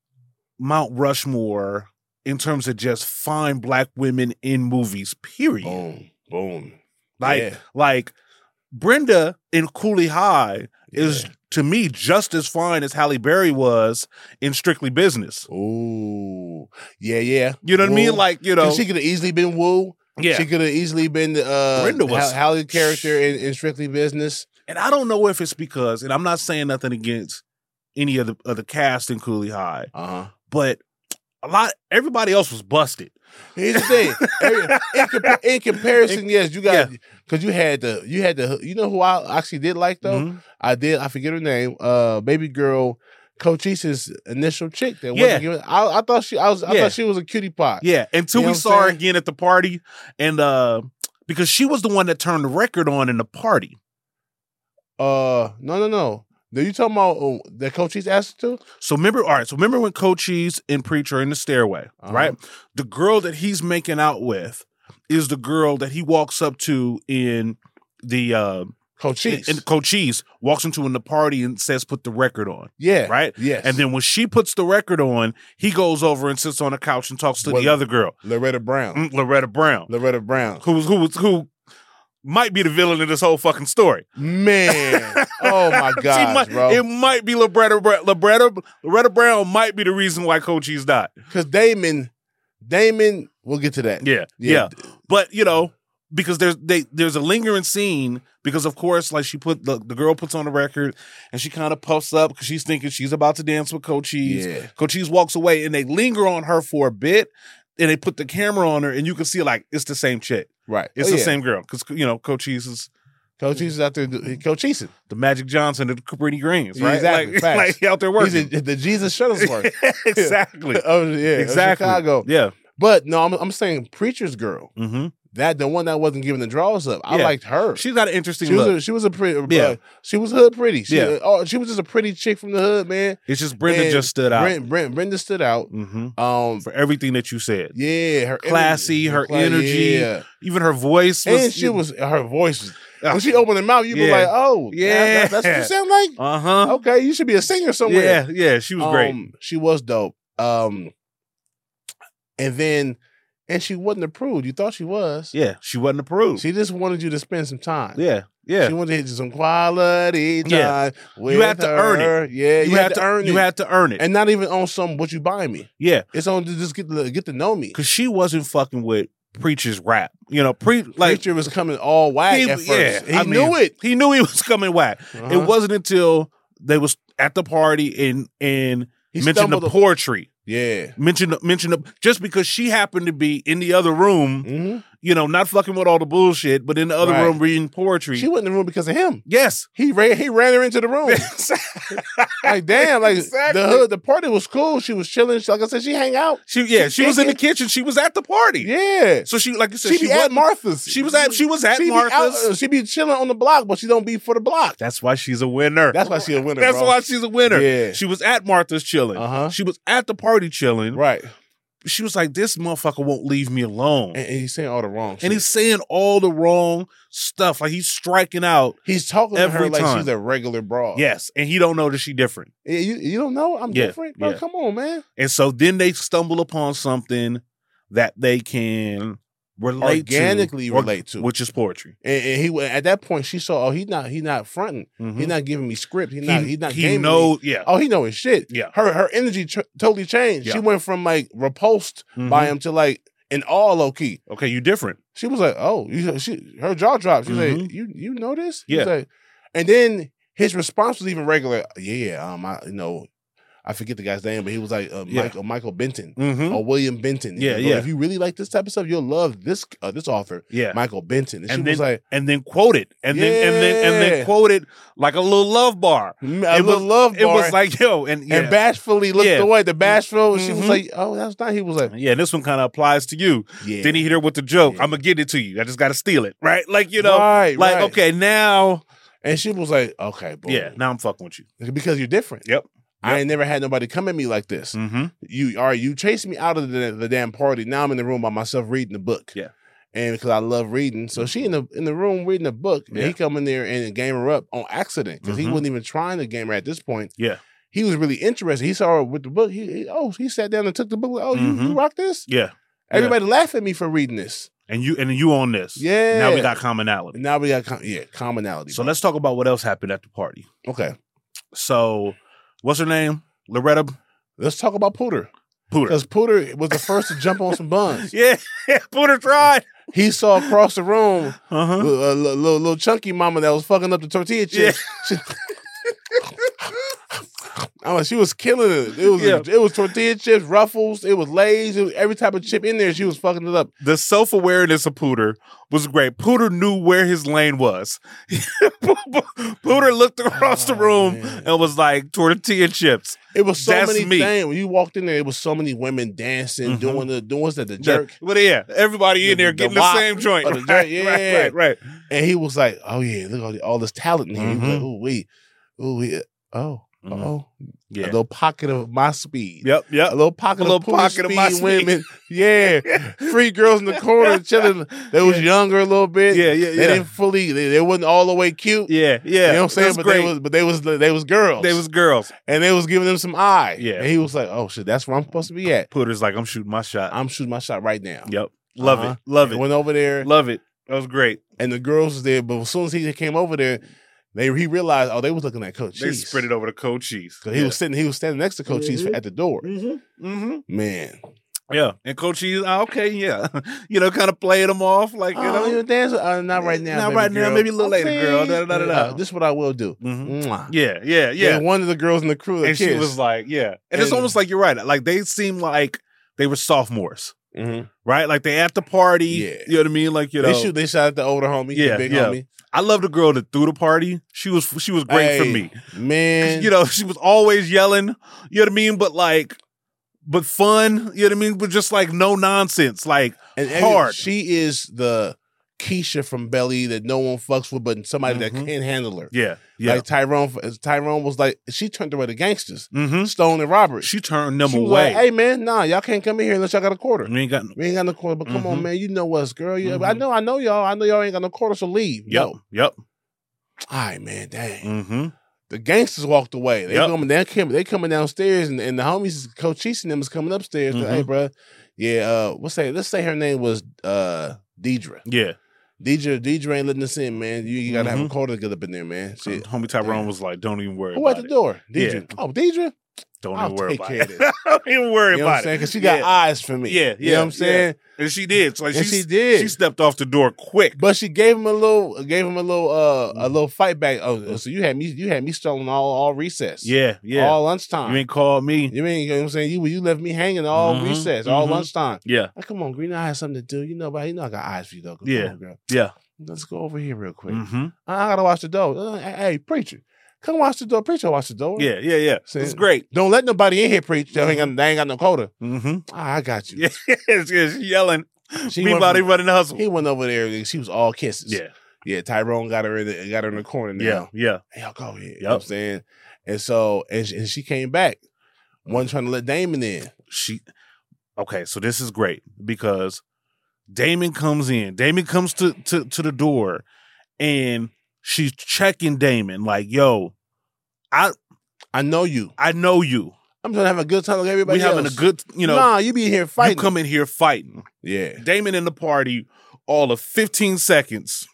Mount Rushmore in terms of just fine black women in movies, period. Boom. Boom. Like, yeah. like Brenda in Cooley High yeah. is, to me, just as fine as Halle Berry was in Strictly Business. Ooh. Yeah, yeah. You know what Woo. I mean? Like, you know. She could have easily been Woo. Yeah. She could have easily been the uh, Brenda was, Halle's character in, in Strictly Business. And I don't know if it's because, and I'm not saying nothing against any of the, of the cast in Cooley High, uh-huh. but a lot, everybody else was busted. Here's the thing. in, compa- in comparison, yes, you got because yeah. you had the you had the you know who I actually did like though. Mm-hmm. I did. I forget her name. Uh, baby girl, Cochise's initial chick. That wasn't yeah. giving, I, I thought she. I was. I yeah. thought she was a cutie pie. Yeah. Until you know we saw her again at the party, and uh, because she was the one that turned the record on in the party. Uh, no, no, no. Are you talking about oh, that Cochise asked her to? So remember, all right. So remember when Cochise and Preacher are in the stairway, uh-huh. right? The girl that he's making out with is the girl that he walks up to in the uh, Cochise. And Cochise walks into in the party and says, "Put the record on." Yeah, right. Yes. And then when she puts the record on, he goes over and sits on the couch and talks to well, the other girl, Loretta Brown. Mm, Loretta Brown. Loretta Brown. Who was who was who? might be the villain of this whole fucking story. Man. Oh, my gosh, might, bro. It might be Loretta, Loretta, Loretta Brown might be the reason why Cochise died. Because Damon, Damon, we'll get to that. Yeah, yeah. yeah. But, you know, because there's they there's a lingering scene because, of course, like she put, the, the girl puts on the record and she kind of puffs up because she's thinking she's about to dance with Cochise. Yeah. Cochise walks away and they linger on her for a bit and they put the camera on her and you can see, like, it's the same chick. Right. It's oh, the yeah. same girl because, you know, Cochise is... Cochise is out there, Cochise. The Magic Johnson of the Cabrini Greens, right? Exactly. Like, like out there working. He's a, the Jesus Shuttlesworth. Exactly. Oh, yeah. Exactly. Chicago. Yeah. But no, I'm, I'm saying Preacher's Girl. Mm-hmm. That the one that wasn't giving the draws up. I yeah. liked her. She's got an interesting she look. Was a, she was a pretty. Yeah. Uh, she was hood pretty. She, yeah. Oh, she was just a pretty chick from the hood, man. It's just Brenda and just stood out. Brent, Brent, Brenda stood out. Mm-hmm. Um, for everything that you said. Yeah, her classy, energy, her, her energy, yeah. even her voice. Was, and she was her voice. Was, when she opened her mouth, you yeah. be like, "Oh, yeah, that, that's what you sound like." Uh huh. Okay, you should be a singer somewhere. Yeah, yeah, she was um, great. She was dope. Um, and then. And she wasn't approved. You thought she was. Yeah, she wasn't approved. She just wanted you to spend some time. Yeah, yeah. She wanted to hit you some quality time. Yeah. With you had to her. earn it. Yeah, you, you had, had to earn it. You had to earn it. And not even on some what you buy me. Yeah. It's on to just get to, get to know me. Because she wasn't fucking with Preacher's rap. You know, pre like Preacher was coming all whack he, at first. Yeah, he I knew mean, it. He knew he was coming whack. Uh-huh. It wasn't until they was at the party and and He mentioned the poetry. Yeah. Mentioned mentioned the, just because she happened to be in the other room, mm-hmm. you know, not fucking with all the bullshit, but in the other right. room reading poetry. She went in the room because of him. Yes. He ran he ran her into the room. Like, damn, like exactly. the hood, the party was cool. She was chilling. She, like I said, she hang out. She yeah, she, she was in the kitchen. She was at the party. Yeah. So she like you said, she, she be at Martha's. She was at she was at she Martha's. Be out, she be chilling on the block, but she don't be for the block. That's why she's a winner. That's why she's a winner. That's bro. why she's a winner. Yeah. She was at Martha's chilling. Uh-huh. She was at the party chilling. Right. She was like, this motherfucker won't leave me alone. And, and he's saying all the wrong shit. And he's saying all the wrong stuff. Like he's striking out. He's talking every to her like time. she's a regular broad. Yes. And he don't know that she different. Yeah, you, you don't know? I'm yeah. different? Bro, yeah. come on, man. And so then they stumble upon something that they can relate organically to, relate to, which is poetry. And, and he at that point she saw, oh, he's not he's not fronting. Mm-hmm. He's not giving me script. He's not he's not he gaming know me. yeah. Oh, he know his shit. Yeah. Her her energy tr- totally changed. Yeah. She went from like repulsed mm-hmm. by him to like in awe low key. Okay, you different. She was like, oh, you, she her jaw dropped. She's mm-hmm. like, you you know this? Yeah. Like, and then his response was even regular. Yeah, yeah. Um, I you know. I forget the guy's name, but he was like uh, yeah. Michael Michael Benton mm-hmm. or William Benton. Yeah, yeah. yeah. If you really like this type of stuff, you'll love this uh, this author, yeah. Michael Benton. And, and she then, was like, and then quote it, and yeah. then and then and then quote it like a little love bar. A it little was, love bar. It was like yo, and yeah. and bashfully looked yeah. away. The bashful. Mm-hmm. She was like, oh, that's not. He was like, yeah. This one kind of applies to you. Yeah. Then he hit her with the joke. Yeah. I'm gonna get it to you. I just got to steal it, right? Like you know, right, like right. okay, now. And she was like, okay, boom. Yeah. Now I'm fucking with you because you're different. Yep. I Yep. ain't never had nobody come at me like this. Mm-hmm. You are you chased me out of the, the damn party. Now I'm in the room by myself reading the book. Yeah. And because I love reading. So she in the in the room reading a book. And Yeah. he come in there and game her up on accident. Because Mhm. he wasn't even trying to game her at this point. Yeah. He was really interested. He saw her with the book. He, he oh, he sat down and took the book. Like, oh, you, Mhm. you rock this? Yeah. Everybody laugh at me for reading this. And you and you on this. Yeah. Now we got commonality. And now we got com- yeah, commonality. So bro. let's talk about what else happened at the party. Okay. So what's her name? Loretta Let's talk about Pooter. Pooter. Because Pooter was the first to jump on some buns. Yeah, Pooter tried. He saw across the room Uh-huh. a little, little, little chunky mama that was fucking up the tortilla chips. Yeah. I mean, she was killing it. It was Yeah. it was tortilla chips, Ruffles, it was Lay's, it was every type of chip in there. She was fucking it up. The self-awareness of Pooter was great. Pooter knew where his lane was. Pooter looked across the room man. and was like, tortilla chips. It was so That's many me. things. When you walked in there, it was so many women dancing, Mhm. doing the doing what's that, the jerk. Well, yeah, everybody in The- there the getting the, wop same joint. or the Right, jerk, yeah. right, right, right. And he was like, "Oh yeah, look at all, all this talent in here." He was Mhm. like, "Oh wait, oh wait, oh, Mhm. oh." Yeah. A little pocket of my speed. Yep, yep. A little pocket, A little of, Pooter pocket of my speed speed. women. Yeah. Three girls in the corner chilling. They was younger a little bit. Yeah, yeah, They yeah. didn't fully, they, they wasn't all the way cute. Yeah, yeah. You know what I'm saying? That's But great. they was but they was they was girls. They was girls. and they was giving them some eye. Yeah. And he was like, oh shit, that's where I'm supposed to be at. Pooter's like, I'm shooting my shot. I'm shooting my shot right now. Yep. Love Uh-huh. it. Love And it. went over there. Love it. That was great. And the girls was there, but as soon as he came over there, they he realized, oh, they was looking at Coach They Cheese. spread it over to Cochise. Cause he yeah. was sitting, he was standing next to Coach mm-hmm. Cheese at the door. Mm-hmm. Mm-hmm. Man. Yeah. And Cochise, oh, okay, yeah. you know, kind of playing them off like, you Oh, know. you dance? Uh, not right now. Not baby right now, girl. maybe a little later, Okay. girl. Da, da, da, da. Uh, this is what I will do. Mm-hmm. Mwah. Yeah, yeah, yeah. And one of the girls in the crew, the and kids. she was like, yeah. And, And- it's almost like you're right. Like they seem like they were sophomores, Mhm. right? Like they at the party. Yeah. You know what I mean? Like, you know. They shoot. They shot at the older homie. Yeah, the big yeah. homie. I love the girl that threw the party. She was she was great for Hey, me. man. You know, she was always yelling, you know what I mean? But like, but fun, you know what I mean? But just like no nonsense, like and, and hard. She is the Keisha from Belly that no one fucks with, but somebody Mhm. that can handle her. Yeah, yeah. Like Tyrone. Tyrone was like, she turned away the gangsters, mm-hmm. Stone and Robert. She turned them She was away. like, hey man, nah, y'all can't come in here unless y'all got a quarter. we ain't got. We ain't got no quarter, but come on, Mhm. man, you know us, girl. You, I Mhm. know, I know y'all. I know y'all ain't got no quarter, so leave. Yep, No. yep. All right, man, dang. Mm-hmm. The gangsters walked away. They Yep. coming, they came, they coming downstairs, and, and the homies, Coach Cheese and them was coming upstairs. Mhm. Hey, bro, yeah, uh, what's say? Let's say her name was uh, Deidre. Yeah. Deidre, Deidre ain't letting us in, man. You, you gotta have a Mhm. quarter to get up in there, man. Shit. Homie Tyrone Damn. was like, "Don't even worry Who about at the it. door? Deidre. Yeah. Oh, Deidre. Don't I'll even worry take about care it. of this. Don't even worry You know what about I'm saying? it." Because she got Yeah. eyes for me. Yeah, You know what I'm yeah, saying? And she did. So like And she, she did. She stepped off the door quick. But she gave him a little, gave him a little, uh, Mm-hmm. a little fight back. Oh, so you had me, you had me stolen all, all recess. Yeah, yeah. All lunchtime. You ain't called me. You mean, you know what I'm saying? You you left me hanging all Mhm, recess, all mhm. lunchtime. Yeah, Like, come on, Green, I had something to do. You know, but you know I got eyes for you, though. Come Yeah. on, girl. yeah. Let's go over here real quick. Mm-hmm. I, I gotta watch the door. Uh, Hey, hey, preacher, come watch the door. Preacher, watch the door. Yeah, yeah, yeah. See? It's great. Don't let nobody in here preach. They ain't got, they ain't got no quota. Mm-hmm. Ah, I got you. Yeah, yeah, she yelling. She Meanwhile, went they from- running the hustle. He went over there. and She was all kisses. Yeah, yeah. Tyrone got her in the got her in the corner now. yeah, yeah. Hey, y'all go ahead. You Yep. know what I'm saying? And so, and she, and she came back. Wasn't trying to let Damon in. She. Okay, so this is great because Damon comes in. Damon comes to to to the door, and she's checking Damon like, "Yo, I I know you. I know you. I'm trying to have a good time like everybody We having else. a good, you know. Nah, you be here fighting. You come in here fighting." Yeah. Damon in the party all of fifteen seconds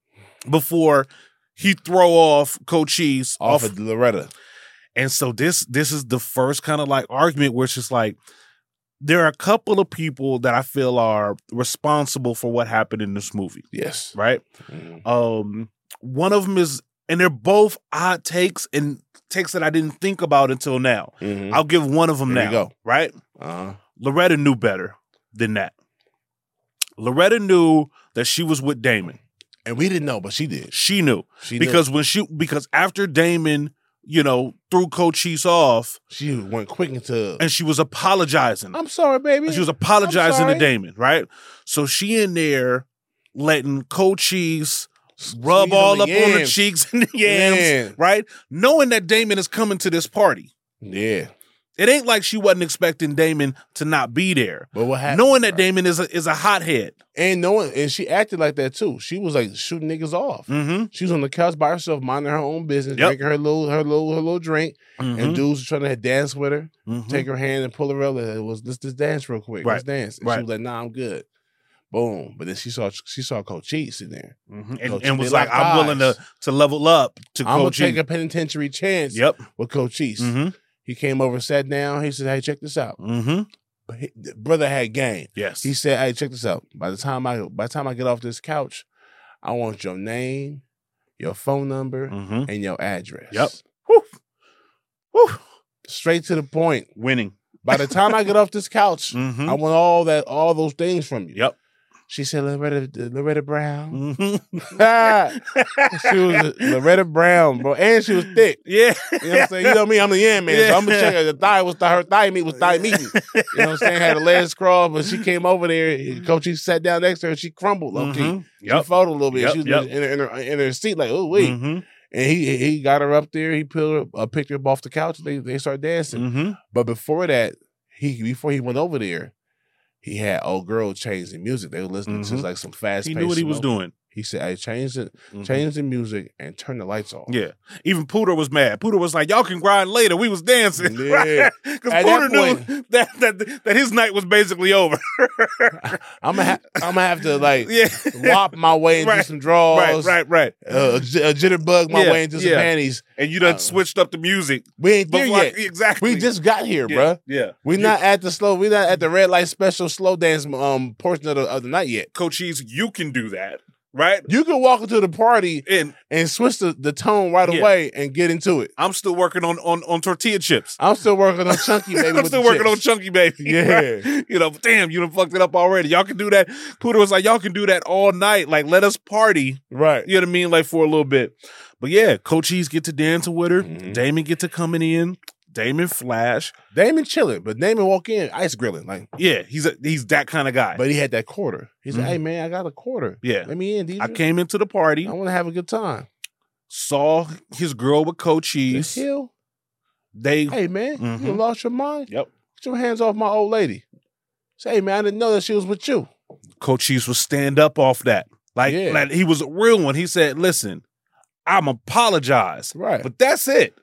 before he throw off Cochise Off off. of Loretta. And so this this is the first kind of like argument where it's just like there are a couple of people that I feel are responsible for what happened in this movie, Yes. right? Mhm. Um, one of them is, and they're both odd takes and takes that I didn't think about until now. Mhm. I'll give one of them There now, you go. right? Uh-huh. Loretta knew better than that. Loretta knew that she was with Damon. And we didn't know, but she did. She knew She knew. because when she because after Damon, you know, threw Cochise off She went quick into. and she was apologizing. I'm sorry, baby. She was apologizing I'm to sorry. Damon, right? So she in there letting Cochise rub Squeeze all on up the on the yams. cheeks and the yams, Yeah. right? Knowing that Damon is coming to this party. Yeah. It ain't like she wasn't expecting Damon to not be there. But what happened? Knowing that Damon is a, is a hothead. And knowing, and she acted like that too. She was like shooting niggas off. Mm-hmm. She was on the couch by herself, minding her own business, Yep. drinking her little, her little, her little drink, and dudes were trying to dance with her, Mhm. take her hand and pull her up. It was let's just dance real quick. Right. Let's dance. And Right. she was like, "Nah, I'm good." Boom. But then she saw she saw Cochise in there. Mhm. Coach, and, and was they like, locked I'm willing eyes. to to level up to I'm gonna Coach. take a penitentiary chance Yep. with Cochise. Mm-hmm. He came over, sat down. He said, "Hey, check this out." Mm-hmm. But he, the brother had game. Yes. He said, "Hey, check this out. By the time I by the time I get off this couch, I want your name, your phone number, mm-hmm. and your address." Yep. Woo. Woo. Straight to the point. Winning. By the time I get off this couch, Mhm. I want all that, all those things from you. Yep. She said, Loretta, Loretta Brown. Mm-hmm. She was Loretta Brown, bro, and she was thick. Yeah. You know what I'm saying? You know me, I'm the yeah man. So I'm gonna Yeah. check her. The thigh was her thigh meat was thigh meat. You know what I'm saying? Had the legs crossed, but she came over there. Coach, he sat down next to her. And she crumbled. Low key. Mhm. She Yep. folded a little bit. Yep, She was yep. in, her, in, her, in her seat, like, oh wait. Mhm. And he he got her up there. He pulled her, uh, picked her up off the couch. They they started dancing. Mhm. But before that, he before he went over there, he had old girl changing music. They were listening to Mhm. like some fast. He knew what he was doing. He said, "Hey, change it, Mhm. change the music and turn the lights off." Yeah. Even Pooter was mad. Pooter was like, y'all can grind later. We was dancing. Yeah. Because At Pooter that knew point- that, that that his night was basically over. I'm gonna, ha- I'm gonna have to like yeah. wop my way into Right. some drawers, Right, right, right. Uh, a, j- a jitterbug my Yeah, way into some yeah. panties. And you done Uh, switched up the music. We ain't there before- yet. Exactly. We just got here, yeah, bruh. Yeah. We You- not at the slow. We not at the red light special slow dance um portion of the, of the night yet. Coach Cheese, you can do that, right? You can walk into the party And and switch the, the tone right Yeah. away and get into it. I'm still working on on, on tortilla chips. I'm still working on Chunky Baby. I'm with still the working on chips. Chunky Baby. Yeah. Right? You know, but damn, you done fucked it up already. Y'all can do that. Pooter was like, y'all can do that all night. Like, let us party. Right. You know what I mean? Like, for a little bit. But yeah, Coach Cheese get to dancing with her. Mhm. Damon get to coming in. Damon flash. Damon chilling, but Damon walk in ice grilling like. Yeah, he's a, he's that kind of guy. But he had that quarter. He said, Mhm. "Hey man, I got a quarter. Yeah. Let me in, D J. I came into the party, I want to have a good time." saw his girl with Coach The Cheese. hell? They Hey man, Mhm. you lost your mind? Yep. Get your hands off my old lady. Say, hey man, I didn't know that she was with you. Coach Cheese was stand up off that. Like, Yeah. like he was a real one. He said, listen, I'm apologize. Right. But that's it.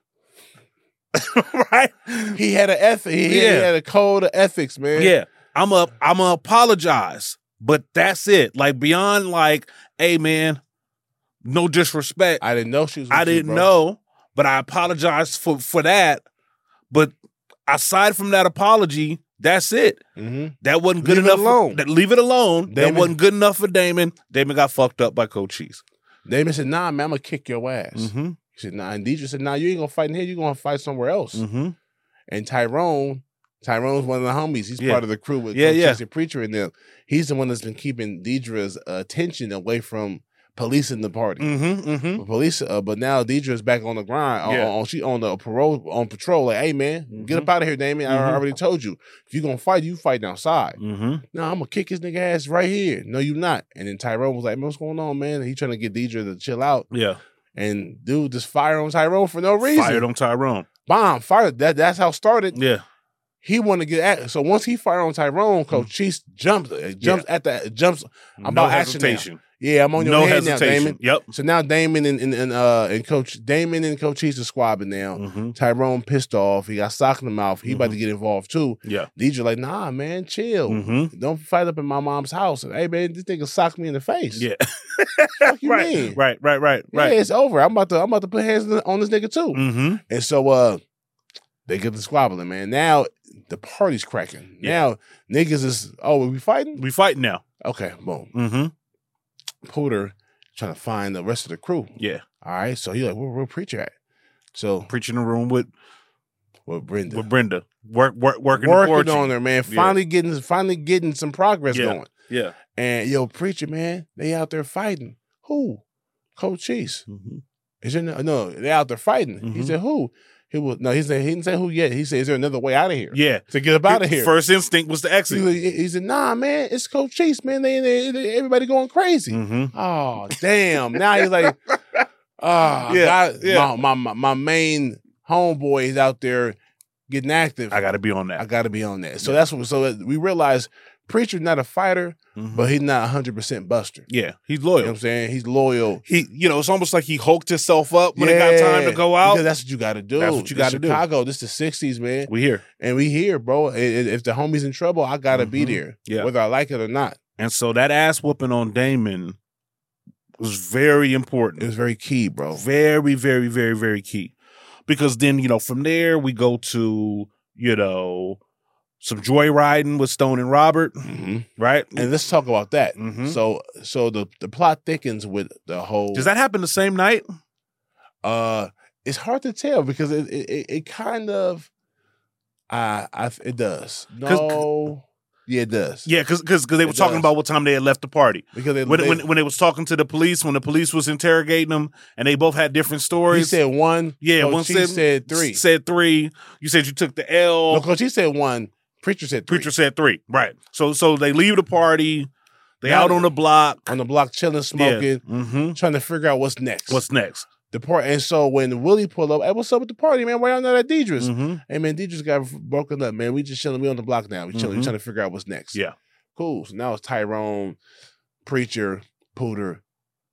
Right? He had an ethic. He, he Yeah. had a code of ethics, man. Yeah. I'm a I'm a apologize. But that's it. Like beyond like, hey man, no disrespect. I didn't know she was with I you, didn't bro. know, but I apologize for for that. But aside from that apology, that's it. Mhm. That wasn't good Leave it enough. alone. That, leave it alone. Damon- That wasn't good enough for Damon. Damon got fucked up by Coach Cheese. Damon said, nah, man, I'm going to kick your ass. Mm-hmm. He said, nah. And Deidre said, nah, you ain't going to fight in here. You're going to fight somewhere else. Mm-hmm. And Tyrone, Tyrone's one of the homies. He's Yeah. part of the crew with Yeah, Coach yeah. Cheese and Preacher and them. He's the one that's been keeping Deidre's uh, attention away from policing the party. Mm-hmm. Mm-hmm. But police, uh, but now Deidre's back on the grind. On- Yeah. On, she on the parole on patrol. Like, hey man, get Mhm. up out of here, Damien. I Mhm. already told you. If you gonna fight, you fight outside. Mm-hmm. No, I'm gonna kick his nigga ass right here. No, you not. And then Tyrone was like, man, what's going on, man? And he trying to get Deidre to chill out. Yeah. And dude just fire on Tyrone for no reason. Fired on Tyrone. Bomb, fired. That that's how it started. Yeah. He wanted to get at. So once he fired on Tyrone, Coach Cheese jumps, uh, jumps at the jumps. I'm no about action now. hesitation. Yeah, I'm on your No head now, hesitation. Damon. Yep. So now Damon and, and, and uh and Coach Damon and Coach Cheese are squabbing now. Mm-hmm. Tyrone pissed off. He got socked in the mouth. He about to get involved too. Yeah. Deidre like, nah, man, chill. Mm-hmm. Don't fight up in my mom's house. Hey, man, this nigga socked me in the face. Yeah. Fuck you right. mean? Right. Right. Right. Yeah, Right. it's over. I'm about to I'm about to put hands on this nigga too. Mm-hmm. And so uh they get the squabbling, man. Now the party's cracking. Yeah. Now niggas is oh, we fighting? We fighting now. Okay, boom. Mm-hmm. Pooter trying to find the rest of the crew. Yeah. All right. So he like, where where preacher at? So Preaching in the room with with Brenda. with Brenda. Work work working the Working porch. on her, man. Yeah. Finally getting finally getting some progress Yeah. going. Yeah. And yo, preacher, man, they out there fighting. Who? Coach Cheese. Mm-hmm. Is there no, no they out there fighting. He Mhm. said, who? He was no, he said he didn't say who yet. He said, is there another way out of here? Yeah. To get up out of here. First instinct was to he, exit. he- he said, nah, man, it's Coach Cheese, man. They, they, they- everybody going crazy. Mm-hmm. Oh, damn. Now he's like, ah, Yeah, God, yeah. My, my my main homeboy is out there getting active. I got to be on that. I got to be on that. So Yeah. that's what. So we realized Preacher's not a fighter, Mhm. but he's not a hundred percent Buster. yeah, he's You know loyal. what I'm saying? He's loyal. He, you know, it's almost like he hulked himself up when it got time to go out. Because that's what you got to do. That's what you This gotta do. Chicago, this is the sixties, man. We here. And we here, bro. I- I- If the homie's in trouble, I got to be Mhm. there. Yeah. Whether I like it or not. And so that ass whooping on Damon was very It important. was very key, bro. Very, very, very, very key. Because then, you know, from there we go to, you know, some joyriding with Stone and Robert, hmm right? And let's talk about that. Mhm. So so the, the plot thickens with the whole Does that happen the same night? Uh, it's hard to tell because it it, it, it kind of, I I it does. 'Cause- No, yeah, it does. Yeah, because because they were It talking does. about what time they had left the party. because they, When, they, when when they was talking to the police, when the police was interrogating them, and they both had different he stories. said one. yeah, Coach one Cheese said, said three. Said three. You said you took the L. No, Coach, he said one. Preacher said three. Preacher said three. Right. So so they leave the party. They Now- out on the block. on the block, chilling, smoking, Mm-hmm. trying to figure out what's next. What's next? the part? And so when Willie pulled up, hey, what's up with the party, man? Why y'all not at Deidre's? Mm-hmm. Hey, man, Deidre's got broken up, man. We just chilling. We on the block now. We chilling. Mhm. We trying to figure out what's next. Yeah. Cool. So now it's Tyrone, Preacher, Pooter,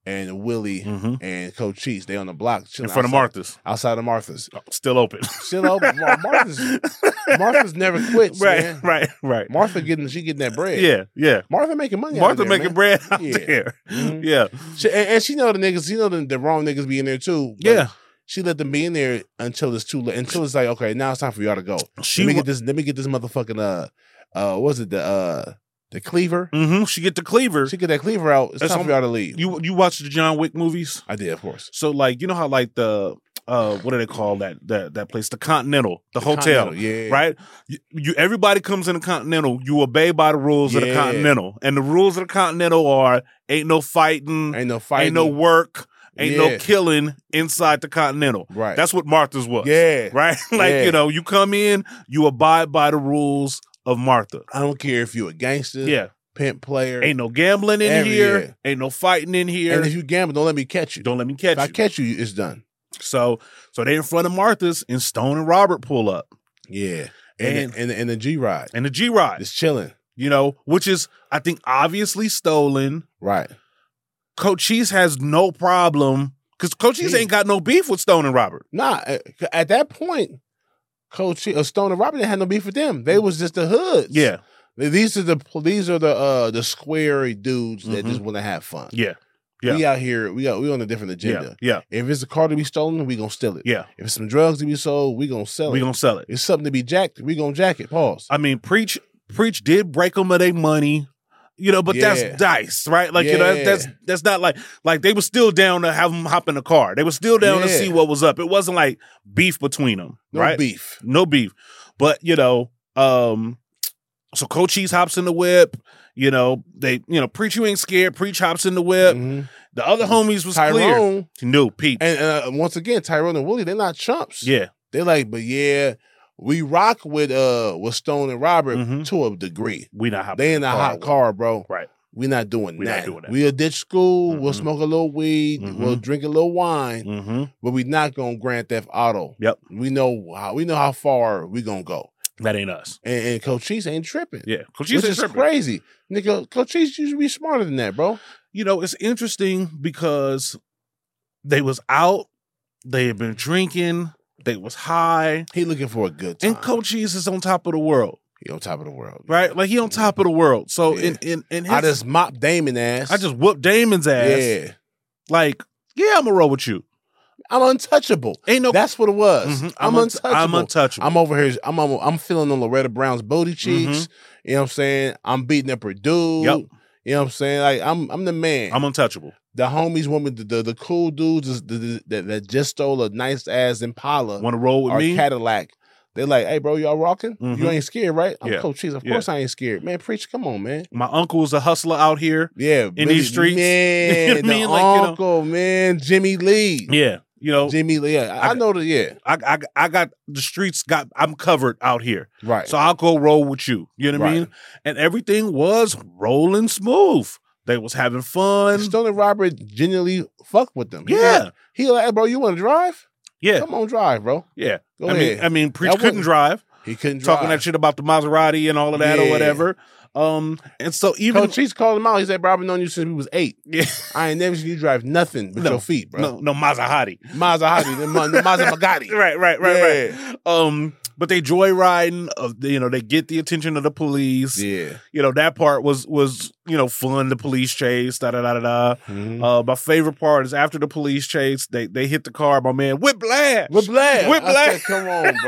and Willie Mm-hmm. and Coach Cheese. They on the block In chilling front of outside- Martha's. Outside of Martha's. Still open. Still open. Mar- Martha's, Martha's never quits, right, man. right, right. Martha getting, she getting that bread. Yeah, yeah. Martha making money. Martha out there, making man. bread out Yeah. there. Mhm. Yeah. She, and, and she know the niggas. She know the, the wrong niggas be in there too. but Yeah. She let them be in there until it's too late. Until it's like, okay, now it's time for y'all to go. She let me wa- get this. Let me get this motherfucking uh, uh, what was it the uh, the cleaver? Mm-hmm. She get the cleaver. She get that cleaver out. It's That's time on- for y'all to leave. You you watch the John Wick movies? I did, of course. So like you know how like the uh what do they call that that that place? The Continental, the, The hotel. Continental, yeah. Right? You, you everybody comes in the Continental, you obey by the rules of the Yeah. Continental. And the rules of the Continental are ain't no fighting, Ain't no fighting. ain't no work, ain't no Yeah. killing inside the Continental. Right. That's what Martha's was. Yeah. Right? Like, Yeah. you know, you come in, you abide by the rules of Martha. I don't care if you a gangster, Yeah. pimp player. Ain't no gambling in Every here. year. Ain't no fighting in here. and if you gamble, don't let me catch you. Don't let me catch if I you. catch you, it's done. So so they in front of Martha's and Stone and Robert pull up. Yeah. And And- the, and, the, and the G ride. And the G Ride. It's chilling. You know, which is I think obviously stolen. Right. Coach Cheese has no problem because Coach Cheese He- ain't got no beef with Stone and Robert. Nah, at, at that point, Coach uh, Stone and Robert didn't have no beef with them. They was just the hoods. Yeah, These are the these are the uh the square dudes that Mhm. just want to have fun. yeah, yeah. We out here, we got we on a different agenda. yeah, yeah, If it's a car to be stolen, we gonna steal it. yeah. If it's some drugs to be sold, we gonna sell We it. gonna sell it. If it's something to be jacked, we gonna jack it. Pause. I mean, preach, preach did break them of their money, you know, but Yeah. that's dice, right? Like you know, Yeah. that's that's not like like they were still down to have them hop in the car. They were still down to Yeah. see what was up. It wasn't like beef between them, No right? beef. No beef. But, you know, um, so Coach Cheese hops in the whip. You know, they, you know, Preach, you ain't scared. Preach hops in the whip. Mhm. The other homies was clear. Tyrone No, Pete. and uh, once again, Tyrone and Willie, they're not chumps. Yeah. They're like, but yeah, we rock with uh with Stone and Robert Mhm. to a degree. We not hopping They in a the hot car, bro. Right. We not doing We not that. doing that. We'll ditch school. We'll Mhm. smoke a little weed. Mhm. We'll drink a little wine. Mm-hmm. But we not gonna Grand Theft Auto. Yep. We know how we know how far we gonna go. That ain't us. And, and Coach Cheese ain't tripping. Yeah. Coach Which Cheese ain't is tripping. crazy. Nigga, Coach Cheese, you should be smarter than that, bro. You know, it's interesting because they was out, they had been drinking, they was high, He looking for a good time. and Coach Cheese is on top of the world, He on top of the world. right? Like he on top of the world. So Yeah. in in in his, I just mopped Damon ass. I just whooped Damon's ass. Yeah. Like, yeah, I'm gonna roll with you. I'm untouchable. Ain't no That's what it was. Mhm. I'm, un- untouchable. I'm untouchable. I'm over here. I'm, I'm I'm feeling on Loretta Brown's booty cheeks. You know what I'm saying? I'm beating up her dude. Yep. You know what I'm saying? Like I'm I'm the man. I'm untouchable. the homies want me the the, the cool dudes is- the- the- that that just stole a nice ass Impala Want to roll with or me? Cadillac. They're like, hey, bro, y'all rocking? Mhm. You ain't scared, right? I'm Yeah. Coach Cheese. Of Yeah. course I ain't scared. Man, preach. Come on, man. My uncle is a hustler out here. Yeah. In these streets. Man, You know what I the mean? Like, you know. uncle, man. Jimmy Lee. Yeah, you know, Jimmy Lee. Yeah, I, I- I know that, yeah. I, I I got the streets got I'm covered out here. Right. So I'll go roll with you. You know what I Right. mean? And everything was rolling smooth. They was having fun. Stone and Robert genuinely fuck with them. He Yeah. like, he like, hey, bro, you want to drive? Yeah, Come on, drive, bro. yeah. Go I mean, ahead. I mean, Preach That couldn't wasn't- drive, He couldn't drive. talking that shit about the Maserati and all of that or Yeah. whatever. Um, and so even Coach Cheese called him out. He said, bro, I've been knowing you since we was eight. yeah, I ain't never seen you drive nothing but No. your feet, bro. no, no Maserati. Maserati, the, Ma- the Maserati. Right, right, right, Yeah. right. Um, but they joyriding. Uh, you know, they get the attention of the police. Yeah. You know, that part was was you know fun. The police chase, da da da da da. Mhm. Uh, my favorite part is after the police chase, they they hit the car. My man, Whiplash, Whiplash. Whiplash. I said, come on,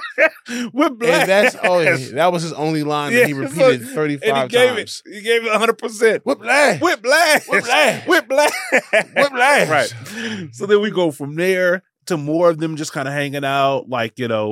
bro. Whiplash. And that's oh, that was his only line that he Yeah, repeated so- thirty-five and he gave times. it. He gave it hundred percent. Whiplash. Whiplash, Whiplash. Whiplash, Whiplash. Right. So then we go from there to more of them just kind of hanging out. Like you know,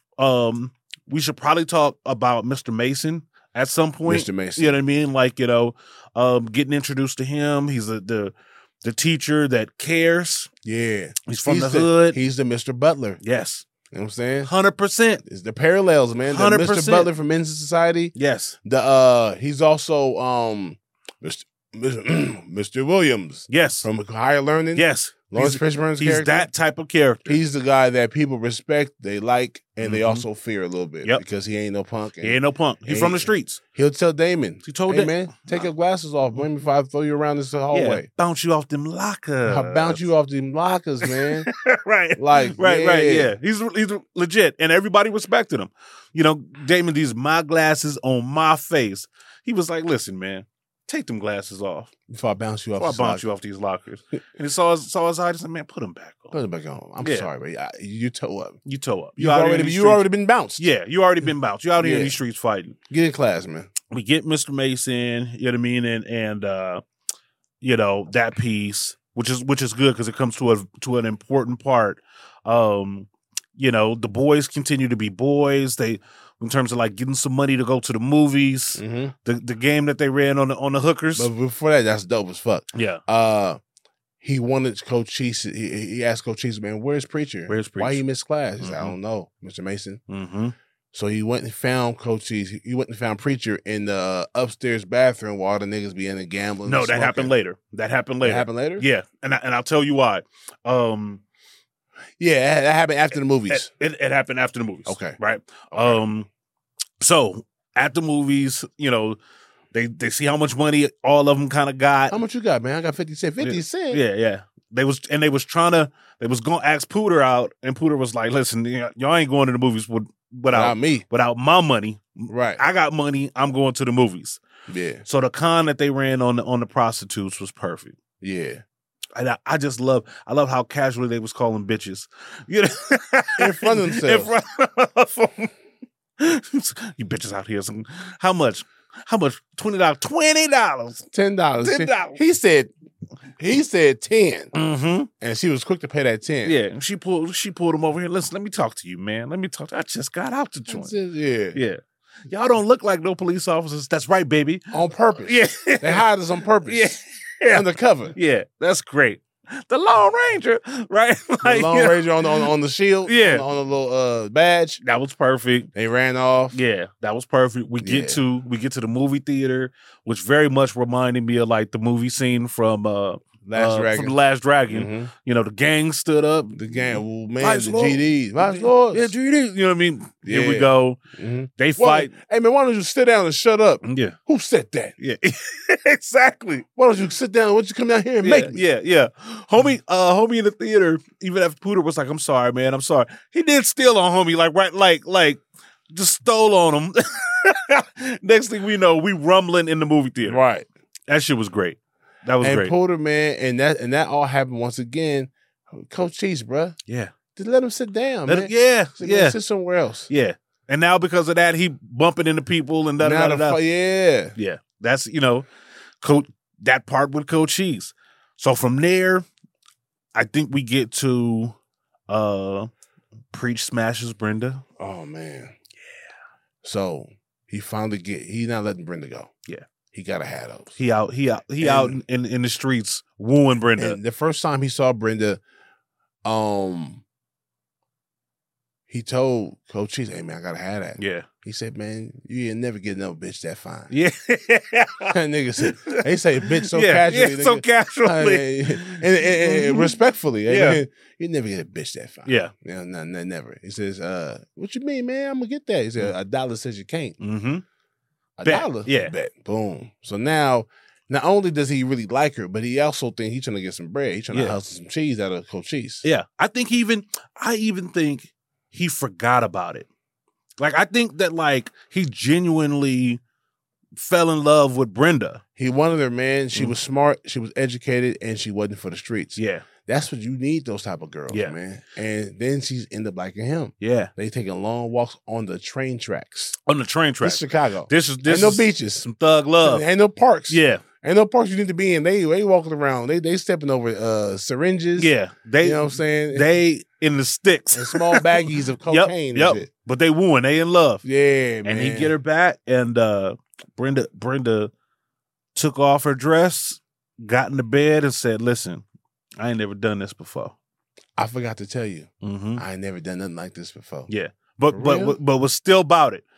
um, we should probably talk about Mister Mason at some point. Mister Mason. You know what I mean? Like you know, um, getting introduced to him. He's a, the the teacher that cares. Yeah. He's from the the hood. He's the Mister Butler. Yes, You know what I'm saying? hundred percent. It's the parallels, man. The one hundred Mister percent. Butler from Men's Society. Yes. The uh he's also um Mister Mister Williams. Yes. From Higher Learning. Yes. Lawrence He's, Fishburne's he's character. that type of character. He's the guy that people respect, they like, and Mm-hmm. they also fear a little bit Yep. because he ain't no punk. He ain't no punk. He's He from the ain't- streets. He'll tell Damon, He told hey, Da- man, take your glasses off. Blame me if I throw you around this Yeah. hallway. Bounce you off them lockers. I bounce you off them lockers, man. right. Like, right, right, yeah. yeah. He's he's legit, and everybody respected him. You know, Damon, these my glasses on my face. He was like, "Listen, man, take them glasses off Before I bounce you off before I this bounce locker. you off these lockers." And he saw his saw his eyes and said, "Man, put them back on. Put it back on. I'm Yeah. sorry, but I, you toe up. You toe up. You out here in already these you streets- already been bounced. Yeah, you already been bounced. You out here in Yeah. these streets fighting." Get in class, man. We get Mister Mason, you know what I mean, and and uh, you know, that piece, which is which is good because it comes to a to an important part. Um, you know, the boys continue to be boys. They, in terms of like getting some money to go to the movies, Mm-hmm. the the game that they ran on the on the hookers. But before that, that's dope as fuck. yeah, Uh, he wanted Coach Cheese. He, he asked Coach Cheese, man, where's Preacher? Where's Why Preacher? he missed class? He said, I Mhm. don't know, Mister Mason. mm-hmm. So he went and found Coach Cheese. He went and found Preacher in the upstairs bathroom while the niggas be in the gambling. No, and that happened smoking. later. That happened later. That happened later? Yeah, and I, and I'll tell you why. Um, Yeah, that happened after the it, movies. it, it happened after the movies. Okay. right. Okay. Um, so at the movies, you know, they they see how much money all of them kind of got. How much you got, man? I got fifty cents. fifty cents? Yeah, yeah. They was and they was trying to they was gonna ask Pooter out, and Pooter was like, "Listen, y- y'all ain't going to the movies with, without Not me. without my money. Right. I got money. I'm going to the movies." yeah. So the con that they ran on the, on the prostitutes was perfect. Yeah. And I, I just love I love how casually they was calling bitches, you know, In front of themselves. In front of them. You bitches out here. Some, how much? How much? Twenty dollars. Twenty dollars. Ten dollars. ten dollars. He said he said ten. Mm-hmm. And she was quick to pay that ten. Yeah. And she pulled. She pulled him over here. Listen, let me talk to you, man. Let me talk. To, I just got out the joint. That's it, yeah. Yeah. Y'all don't look like no police officers. That's right, baby. On purpose. Yeah. They hired us on purpose. Yeah. Yeah. Undercover. Yeah. That's great. The Lone Ranger, right? The Like, Lone yeah. Ranger on, on on the shield. Yeah. On, on the little uh, badge. That was perfect. They ran off. Yeah, that was perfect. We get Yeah. to we get to the movie theater, which very much reminded me of like the movie scene from uh, Last uh, Dragon. from the Last Dragon. Mhm. You know, the gang stood up. The gang. Well, man, Vice the Lord. G Ds. Vice Lords. Yeah, G D. You know what I mean? Here we Yeah. go. Mhm. They Well, fight. hey, man, why don't you sit down and shut up? Yeah, Who said that? yeah, exactly. Why don't you sit down? Why don't you come down here and Yeah, make me? yeah, yeah. Homie, uh, homie in the theater, even after Pooter was like, "I'm sorry, man, I'm sorry." He did steal on homie, like right, like, like, just stole on him. Next thing we know, we rumbling in the movie theater. Right. That shit was great. That was and great. Porter, man, and that and that all happened once again. Coach Cheese, bruh. yeah, Just let him sit down, Let man. him- yeah, Sit, man, yeah, sit somewhere else. yeah. And now because of that, he bumping into people and da da Now da the da. fu- yeah. Yeah, that's you know, coach that part with Coach Cheese. So from there, I think we get to uh Preach smashes Brenda. Oh man. Yeah. So he finally get he not letting Brenda go. Yeah. He gotta have those. He out, he out, he And- out in, in, in the streets wooing Brenda. And the first time he saw Brenda, um, he told Coach Cheese, "Hey man, I gotta have that." yeah, He said, "Man, you ain't never get no bitch that fine." yeah. That nigga said, they say bitch so yeah, casually, yeah, so nigga. casually. and, and, and, and respectfully, Yeah. yeah. You never get a bitch that fine. Yeah. no, no, no, never. He says, "Uh, what you mean, man? I'm gonna get that." He said, "A dollar says you can't. Mm-hmm. A Bet. dollar, Yeah. bet. Boom." So now, not only does he really like her, but he also think he's trying to get some bread. He's trying Yeah. to hustle some cheese out of Coach Cheese. Yeah, I think he even I even think he forgot about it. Like I think that like he genuinely fell in love with Brenda. He wanted her, man. She Mhm. was smart. She was educated, and she wasn't for the streets. Yeah, That's what you need. Those type of girls, Yeah. man. And then she's end up liking him. yeah. They taking long walks on the train tracks. On the train track. This is Chicago. This is this Ain't no is beaches. some thug love. Ain't no parks. Yeah, Ain't no parks you need to be in. They they walking around. They they stepping over uh syringes. yeah. They You know what I'm saying? they in the sticks. and small baggies of Yep, cocaine yep. and shit. But they wooing. They in love. Yeah, man. And he get her back, and uh, Brenda Brenda took off her dress, got in the bed, and said, "Listen, I ain't never done this before." I forgot to tell you. Mm-hmm. I ain't never done nothing like this before. Yeah, but For but real? but was still about it.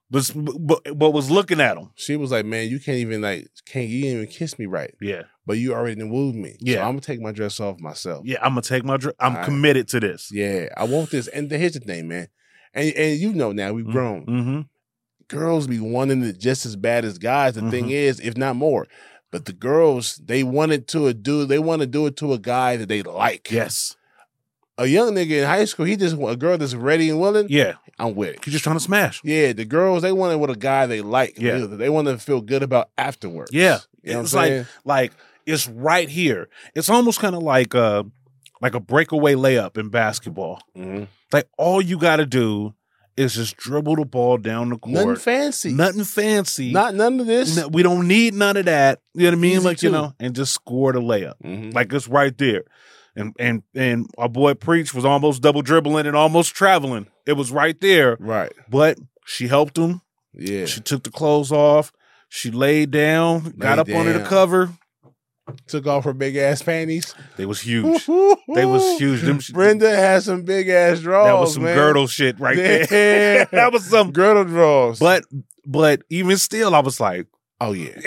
but, but but was looking at him. She was like, man, you can't even like, can't you didn't even kiss me right. Yeah. But you already done wooed me. Yeah. So I'm gonna take my dress off myself. Yeah, I'm gonna take my dress. I'm All right. committed to this. Yeah, I want this. And here's the thing, man. And and you know now we've grown. Mm-hmm. Girls be wanting it just as bad as guys. The Mhm. thing is, if not more. But the girls, they want it to a dude. They want to do it to a guy that they like. Yes. A young nigga in high school, he just want a girl that's ready and willing. Yeah. I'm with it. You're just trying to smash. Yeah, the girls, they want it with a guy they like. Yeah. They, they want to feel good about afterwards. Yeah. You know It's what I'm like saying? like it's right here. It's almost kind of like a like a breakaway layup in basketball. Mhm. Like all you got to do is just dribble the ball down the court. Nothing fancy. Nothing fancy. Not none of this. No, we don't need none of that. You know what I mean? Easy Like, you too. know, and just score the layup. Mhm. Like it's right there. And and and our boy Preach was almost double dribbling and almost traveling. It was right there. Right. But she helped him. Yeah. She took the clothes off. She laid down, got Laid up under the down. cover. Took off her big ass panties. They was huge. They was huge. Them sh- Brenda had some big ass drawers. That was some man. girdle shit right Yeah. there. That was some girdle drawers. But but even still, I was like, oh yeah.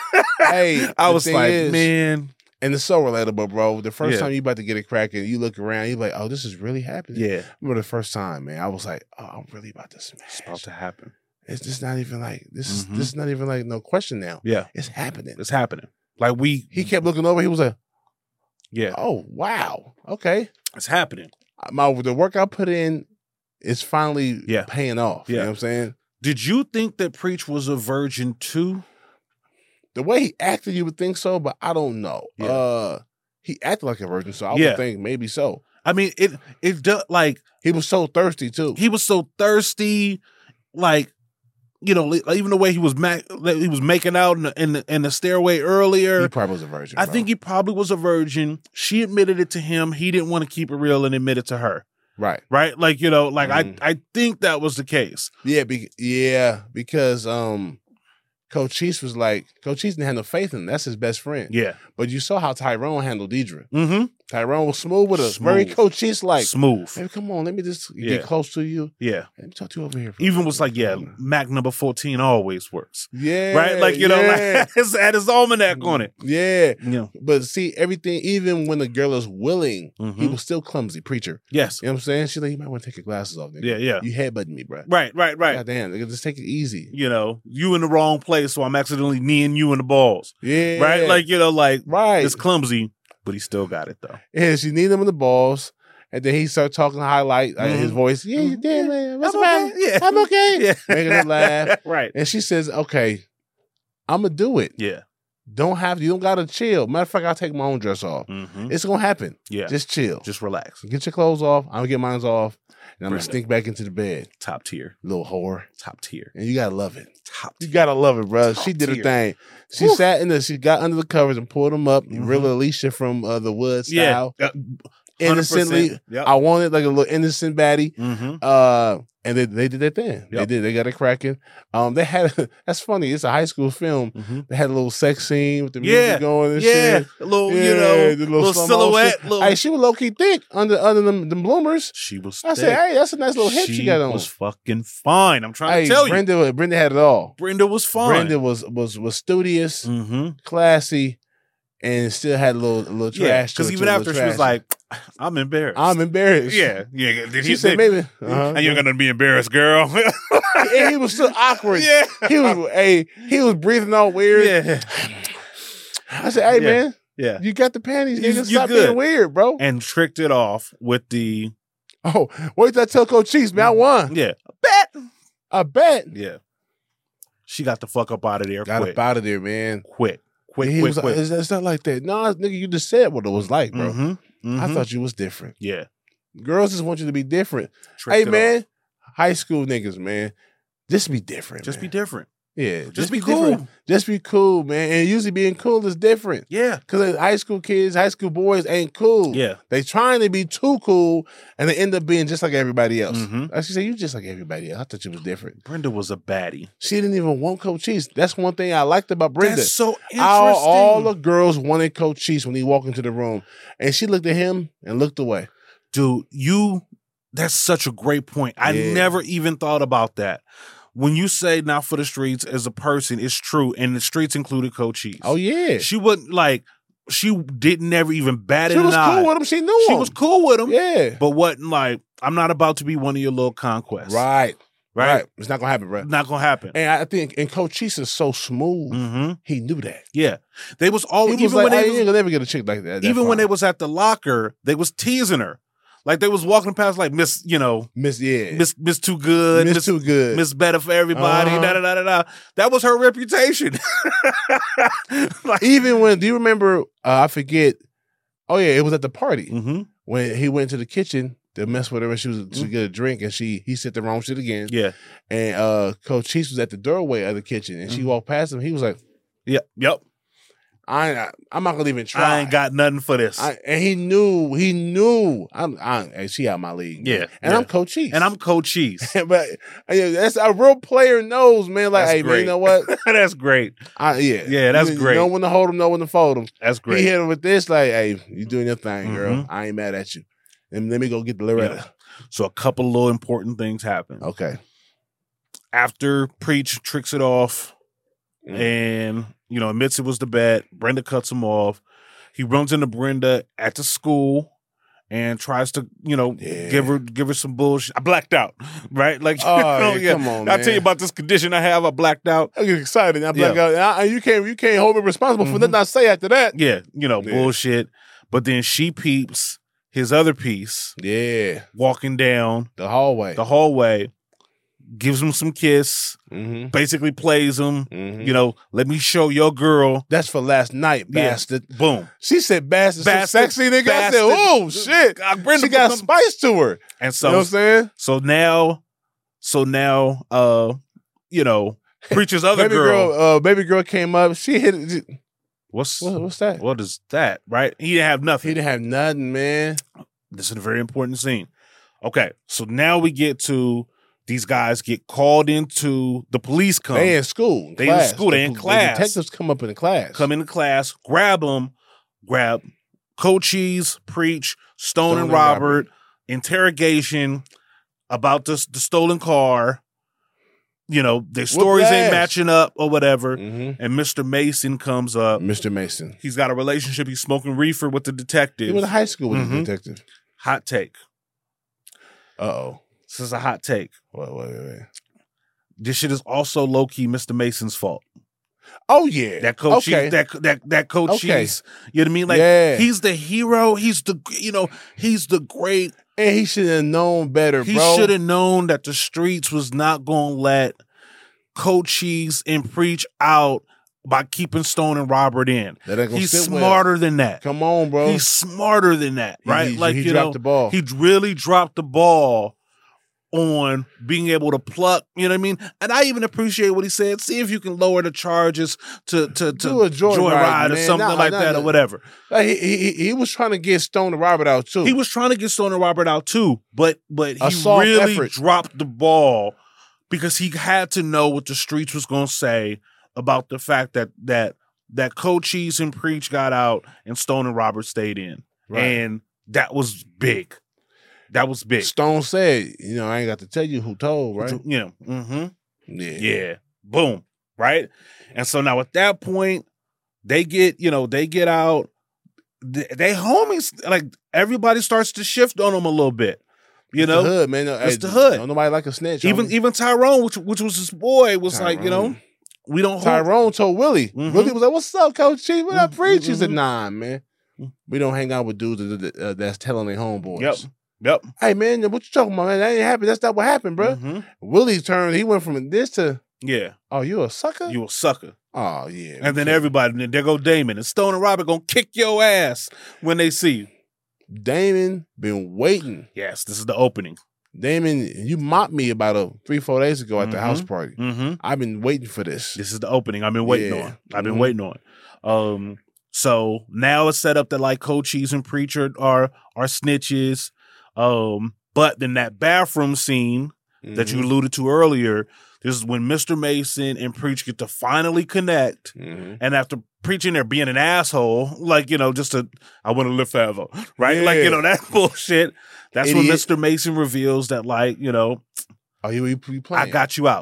Hey, I the was thing like, is- man, And it's so relatable, bro. The first Yeah. time you about to get it cracking, you look around, you're like, oh, this is really happening. yeah, I remember the first time, man, I was like, oh, I'm really about to smash. it's about to happen. It's just not even like this is Mhm. this is not even like no question now. Yeah, It's happening. it's happening. Like we, He kept looking over, he was like, yeah, oh wow. Okay. it's happening. My the work I put in is finally Yeah. paying off. You Yeah. know what I'm saying? Did you think that Preach was a virgin too? The way he acted, you would think so, but I don't know. Yeah. Uh he acted like a virgin, so I Yeah. would think maybe so. I mean, it it do, like He was so thirsty too. he was so thirsty, like you know, like, even the way he was ma- like, he was making out in the, in the in the stairway earlier. He probably was a virgin. I bro. think he probably was a virgin. She admitted it to him. He didn't want to keep it real and admit it to her. right. Right? Like, you know, like Mhm. I I think that was the case. Yeah, be, yeah, because um Coach Cheese was like, Coach Cheese didn't have no faith in him. That's his best friend. Yeah. But you saw how Tyrone handled Deidre. Mm-hmm. Tyrone was smooth with us. Very Smooth. Coach Cheese like, Smooth. hey, come on, let me just Yeah. get close to you. Yeah. Let me talk to you over here. for a Even minute. was like, yeah, Mac number fourteen always works. Yeah. Right? Like, you know, yeah. like it's had his almanac on it. Yeah. You know. But see, everything, even when the girl is willing, he Mhm. was still clumsy, preacher. Yes. You know what I'm saying? She's like, you might want to take your glasses off, nigga. Yeah, yeah. You headbutting me, bro. Right, right, right. God damn, nigga, just take it easy. You know, you in the wrong place, so I'm accidentally kneeing you in the balls. Yeah. Right? Like, you know, like right. it's clumsy, but he still got it though. And she kneed him in the balls. And then he started talking highlight uh, his Mhm. voice. Yeah, you Mhm. did, Yeah, man. What's I'm the matter? okay. Yeah. I'm okay. Yeah. Making her laugh. Right. And she says, okay, I'm going to do it. Yeah. Don't have, you don't got to chill. Matter of fact, I'll take my own dress off. Mm-hmm. It's going to happen. Yeah. Just chill. Just relax. Get your clothes off. I'm going to get mine off. And I'm going Brenda. to sneak back into the bed. Top tier. Little whore. Top tier. And you got to love it. Top You tier. got to love it, bro. Top She did her tier. thing. She Whew. sat in the, she got under the covers and pulled them up. Mhm. Real Alicia from uh, the Wood Yeah. style. Uh, Innocently. Yep. I wanted like a little innocent baddie. Mm-hmm. Uh, and they they did their thing. They Yep. did. They got it cracking. Um, they had that's funny. It's a high school film. Mm-hmm. They had a little sex scene with the Yeah. music going and Yeah. shit. A little, Yeah, you know, the little, slow silhouette. motion. Little... Hey, she was low key thick under under them, them bloomers. she was I thick. said, hey, that's a nice little hip she, She got on. was fucking fine. I'm trying Hey, to tell you. Brenda, Brenda had it all. Brenda was fine. Brenda was was was studious, Mm-hmm. classy, and still had a little a little Yeah. trash. to Because it, even too, a after little she was trashy. like, I'm embarrassed. I'm embarrassed. Yeah. Yeah. Did She he said say, maybe. Uh-huh. and you're going to be embarrassed, girl. And he was still awkward. Yeah. He was hey, he was breathing all weird. Yeah. I said, hey Yeah. man, Yeah. you got the panties, You- nigga. you Stop good. being weird, bro. And tricked it off with the, Oh, wait till I tell Coach Cheese, man, I won. yeah. Bet. I bet. Yeah. She got the fuck up out of there Got quick. up out of there, man. Quick. Quick, And he quick, was like, quick. it's, it's not like that. No, nigga, you just said what it was like, bro. Mhm, mhm. I thought you was different. Yeah. Girls just want you to be different. Tricked Hey, it man, off. high school niggas, man, just be different. Just man. be different. Yeah, Just be cool. different. Just be cool, man. And usually being cool is different. Yeah. Because high school kids, high school boys ain't cool. Yeah. They trying to be too cool, and they end up being just like everybody else. Mhm. I should say, you just like everybody else. I thought you was different. Brenda was a baddie. She didn't even want Coach Cheese. That's one thing I liked about Brenda. That's so interesting. all, all the girls wanted Coach Cheese when he walked into the room. And she looked at him and looked away. Dude, you, that's such a great point. I Yeah. never even thought about that. when you say not for the streets as a person, it's true. And the streets included Coach Cheese. Oh, yeah. She wasn't like, she didn't never even bat She an was eye. cool with him. She knew She him. was cool with him. Yeah. But wasn't like, I'm not about to be one of your little conquests. Right. Right? Right. It's not going to happen, bro. Not going to happen. And I think, and Coach Cheese is so smooth. Mm-hmm. He knew that. Yeah. They was always, He was even like, when I they ain't was, gonna never get a chick like that. that even when fine. they was at the locker, they was teasing her. Like they was walking past like Miss, you know, Miss, yeah. Miss Miss Too Good, Miss Too Good. Miss Better for Everybody, Uh-huh. da da da da da. That was her reputation. Like, Even when, do you remember, uh, I forget, oh yeah, it was at the party. mm-hmm. When he went to the kitchen to mess with her and she was to get a drink and she he said the wrong shit again. Yeah. And uh, Coach Cheese was at the doorway of the kitchen and she Mhm. walked past him. He was like, Yep. Yep. I ain't, I'm not gonna even try. I ain't got nothing for this. I, and he knew, he knew. I'm, I, and she out my league. man. Yeah, and yeah. I'm Coach Cheese. and I'm Coach Cheese. but uh, yeah, that's a real player knows, man. Like, That's hey, man, great. you know what? That's great. I, yeah, Yeah, that's you, great. You know when to hold him, know when to fold him. That's He great. hit him with this, like, hey, you doing your thing, girl. Mhm. I ain't mad at you. And let me go get the Loretta. Yeah. So a couple of little important things happen. Okay. After Preach tricks it off Mm. and, you know, admits it was the bet, Brenda cuts him off. He runs into Brenda at the school and tries to, you know, Yeah. give her give her some bullshit. I blacked out, right? Like, Oh, you know, yeah, come on, I'll tell man. you about this condition I have. I blacked out. I get excited. I'm like, Yeah. uh, you can't, you can't hold me responsible for Mhm. nothing I say after that. Yeah, you know, Yeah. bullshit. But then she peeps his other piece Yeah, walking down the hallway. the hallway, gives him some kiss, mm-hmm. basically plays him. Mm-hmm. You know, let me show your girl. That's for last night, Yeah. bastard. Boom. She said bastard, so Bastard, sexy nigga. bastard. I said, oh shit. Uh, Brenda She got become- spice to her. And You so, know what I'm saying? so now, so now, uh, you know, Preacher's other Baby girl. girl, uh, baby girl came up. She hit it. What's What, what's that? what is that? Right? He didn't have nothing. He didn't have nothing, man. This is a very important scene. Okay, so now we get to these guys get called into the police come. They in school. They in class. school, they in The- class. The detectives come up in the class. come into class, grab them, grab Coach Cheese, Preach, Stone, Stone and and Robert, interrogation about this the stolen car. You know, their stories ain't ass. matching up or whatever. Mm-hmm. And Mister Mason comes up. Mister Mason. He's got a relationship. He's smoking reefer with the He detective. went to high school with Mhm. the detective. Hot take. Uh-oh. This is a hot take. Wait, wait, wait, wait. This shit is also low key Mister Mason's fault. Oh, yeah. That coach, Okay. Cheese, that that that coach, Okay. Cheese, you know what I mean? Like Yeah. he's the hero. He's the you know he's the great. And he should have known better, He bro. should have known that the streets was not gonna let Coach Cheese and Preach out by keeping Stone and Robert in. That ain't gonna He's sit well. smarter than that. Come on, bro. He's smarter than that, He- right? he- like he you dropped know, the ball. He really dropped the ball on being able to pluck. You know what I mean? And I even appreciate what he said. See if you can lower the charges to to to Do a joyride, joyride or man. something Nah, like nah, that nah. or whatever. Like, he, he, he was trying to get Stone and Robert out, too. He was trying to get Stone and Robert out too, but but A he soft really effort. dropped the ball because he had to know what the streets was going to say about the fact that that that Coach Cheese and Preach got out and Stone and Robert stayed in, Right. and that was big. That was big. Stone said, you know, I ain't got to tell you who told, right? You know, mm-hmm. Yeah. Yeah. Boom. Right. And so now at that point, they get, you know, they get out. They, they homies, like everybody starts to shift on them a little bit. You It's know, the hood, man. No, It's hey, the hood. Don't nobody like a snitch. even homie. even Tyrone, which which was his boy, was like, you know, Tyrone. we don't hold. Tyrone told Willie. Mhm. Willie was like, "What's up, Coach Chief? What up, Mhm, Preach?" He said, mhm. "Nah, man, we don't hang out with dudes that, that, uh, that's telling their homeboys." Yep. Yep. Hey, man, what you talking about, man? That ain't happened. That's not what happened, bro. Mhm. Willie turned. He went from this to, Yeah. "Oh, you a sucker?" You a sucker. oh yeah. And then everybody, then there go Damon and Stone and Robert gonna kick your ass when they see you. Damon been waiting. Yes, this is the opening. Damon, you mocked me about a three, four days ago at the Mhm. house party. Mm-hmm. I've been waiting for this. This is the opening I've been waiting Yeah. on. I've been Mhm. waiting on. Um, so now it's set up that like Coach Cheese and Preacher are are snitches. Um, but then that bathroom scene that you Mhm. alluded to earlier, this is when Mister Mason and Preach get to finally connect. Mhm. And after preaching there being an asshole, like, you know, just a, I want to live forever, right? Like, you Yeah. know, that bullshit. That's when Idiot. Mister Mason reveals that, like, you know, Oh, you, you, you I playing? got you out.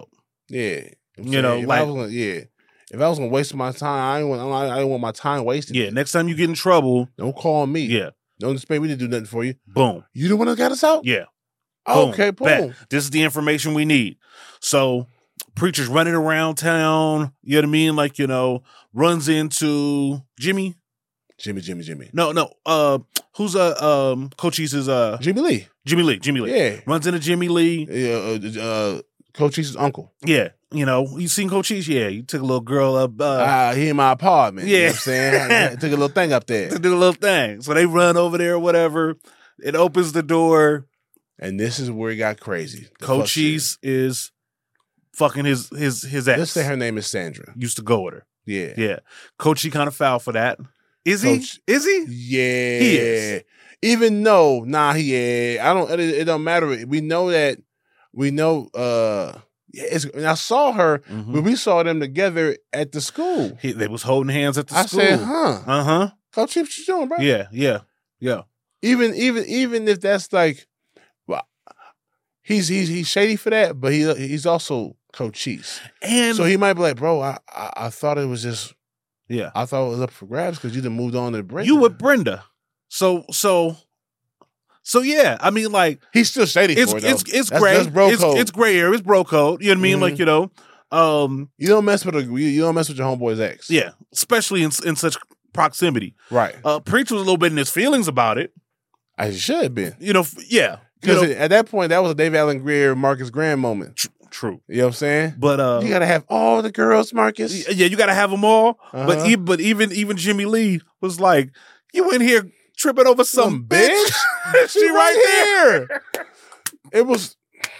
Yeah. I'm You know, saying, if like- I was gonna, yeah. If I was gonna waste my time, I didn't want. I didn't want my time wasted. Yeah, next time you get in trouble, Don't call me. yeah, Don't expect me to do nothing for you. boom. You the one that got us out. Yeah. Boom. Okay. Boom. Bet. This is the information we need. So preacher's running around town, you know what I mean? Like, you know, runs into Jimmy. Jimmy, Jimmy, Jimmy. No, no. Uh who's uh um Cochise's uh Jimmy Lee. Jimmy Lee, Jimmy Lee. Yeah. Runs into Jimmy Lee. Yeah. Uh, uh, Coach Cheese's uncle. Yeah. You know, you seen Cochise? Yeah. You took a little girl up uh Uh, he in my apartment. You know Yeah. what I'm saying? I took a little thing up there. to do a little thing. So they run over there or whatever. It opens the door. And this is where it got crazy. The fuck shit. Cochise is fucking his his his ex. Let's say her name is Sandra. Used to go with her. Yeah. Yeah. Coachy kind of foul for that. Is Coach- he? Is he? Yeah. He is. Even though, nah, he, yeah, I don't, it, it don't matter. We know that, we know, uh, yeah, it's, and I saw her, Mhm. when we saw them together at the school. He, they was holding hands at the I school. said, huh. Uh huh. Coach, what you doing, bro? Yeah. Yeah. Yeah. Even, even, even if that's like, well, he's, he's, he's shady for that, but he, he's also Coach Cheese. And So he might be like, bro, I, I, I thought it was just, yeah, I thought it was up for grabs because you done moved on to Brenda. you with Brenda. So so so yeah. I mean, like He's still shady it's for it, though. it's it's That's- gray. that's bro it's code. it's gray area. It's bro code. You know what I mean? Mhm. Like, you know, um, You don't mess with a, you you don't mess with your homeboy's ex. yeah. Especially in in such proximity. Right. Uh, Preach was a little bit in his feelings about it. I should have been. You know, f- yeah. You Because know, at that point, that was a Dave Allen Greer, Marcus Graham moment. tr- true. You know what I'm saying? But uh, You got to have all the girls, Marcus. yeah, you got to have them all. But Uh-huh. even but even even Jimmy Lee was like, you in here tripping over some, Some bitch? bitch? she right there. It was,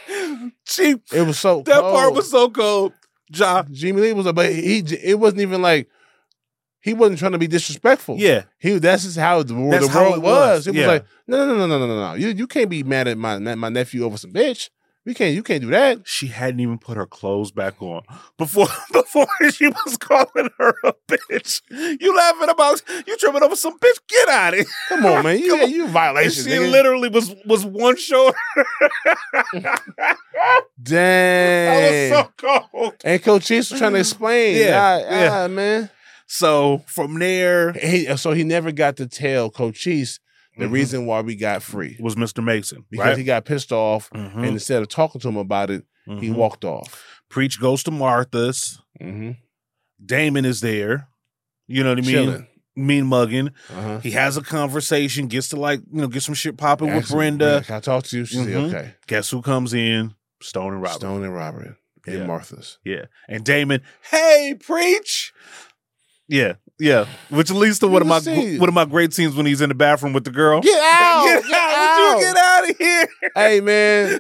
She it was so that cold. part was so cold. Ja, Jimmy Lee was, a, but he, it wasn't even like, he wasn't trying to be disrespectful. yeah, He, that's just how the, world- That's the how world it was. was. It Yeah. was like, no, no, no, no, no, no, no. You, you can't be mad at my, my nephew over some bitch. We can't, you can't do that. she hadn't even put her clothes back on before before she was calling her a bitch. You laughing about you tripping over some bitch? Get out of here! Come on, man. You, Come on. you And violation. she nigga. literally was was one shoulder. Dang. That was so cold. And Coach Cheese was trying to explain. Yeah, Ah, yeah. ah, man. So from there He, so he never got to tell Coach Cheese the Mhm. reason why we got free. was Mister Mason, Because right? he got pissed off, Mhm. and instead of talking to him about it, he Mhm. walked off. Preach goes to Martha's. Mm-hmm. Damon is there. You know what I mean? Chilling. Mean mugging. Uh-huh. He has a conversation, gets to like, you know, get some shit popping with Asked him, Brenda. Can I talk to you? She said, Mhm. okay. Guess who comes in? Stone and Robert. Stone and Robert and Yeah. Martha's. Yeah. And Damon, hey, Preach. Yeah, yeah. Which leads to one of my You see. one of my great scenes when he's in the bathroom with the girl. Get out! Get Get out! out! Would you get out of here? Hey, man.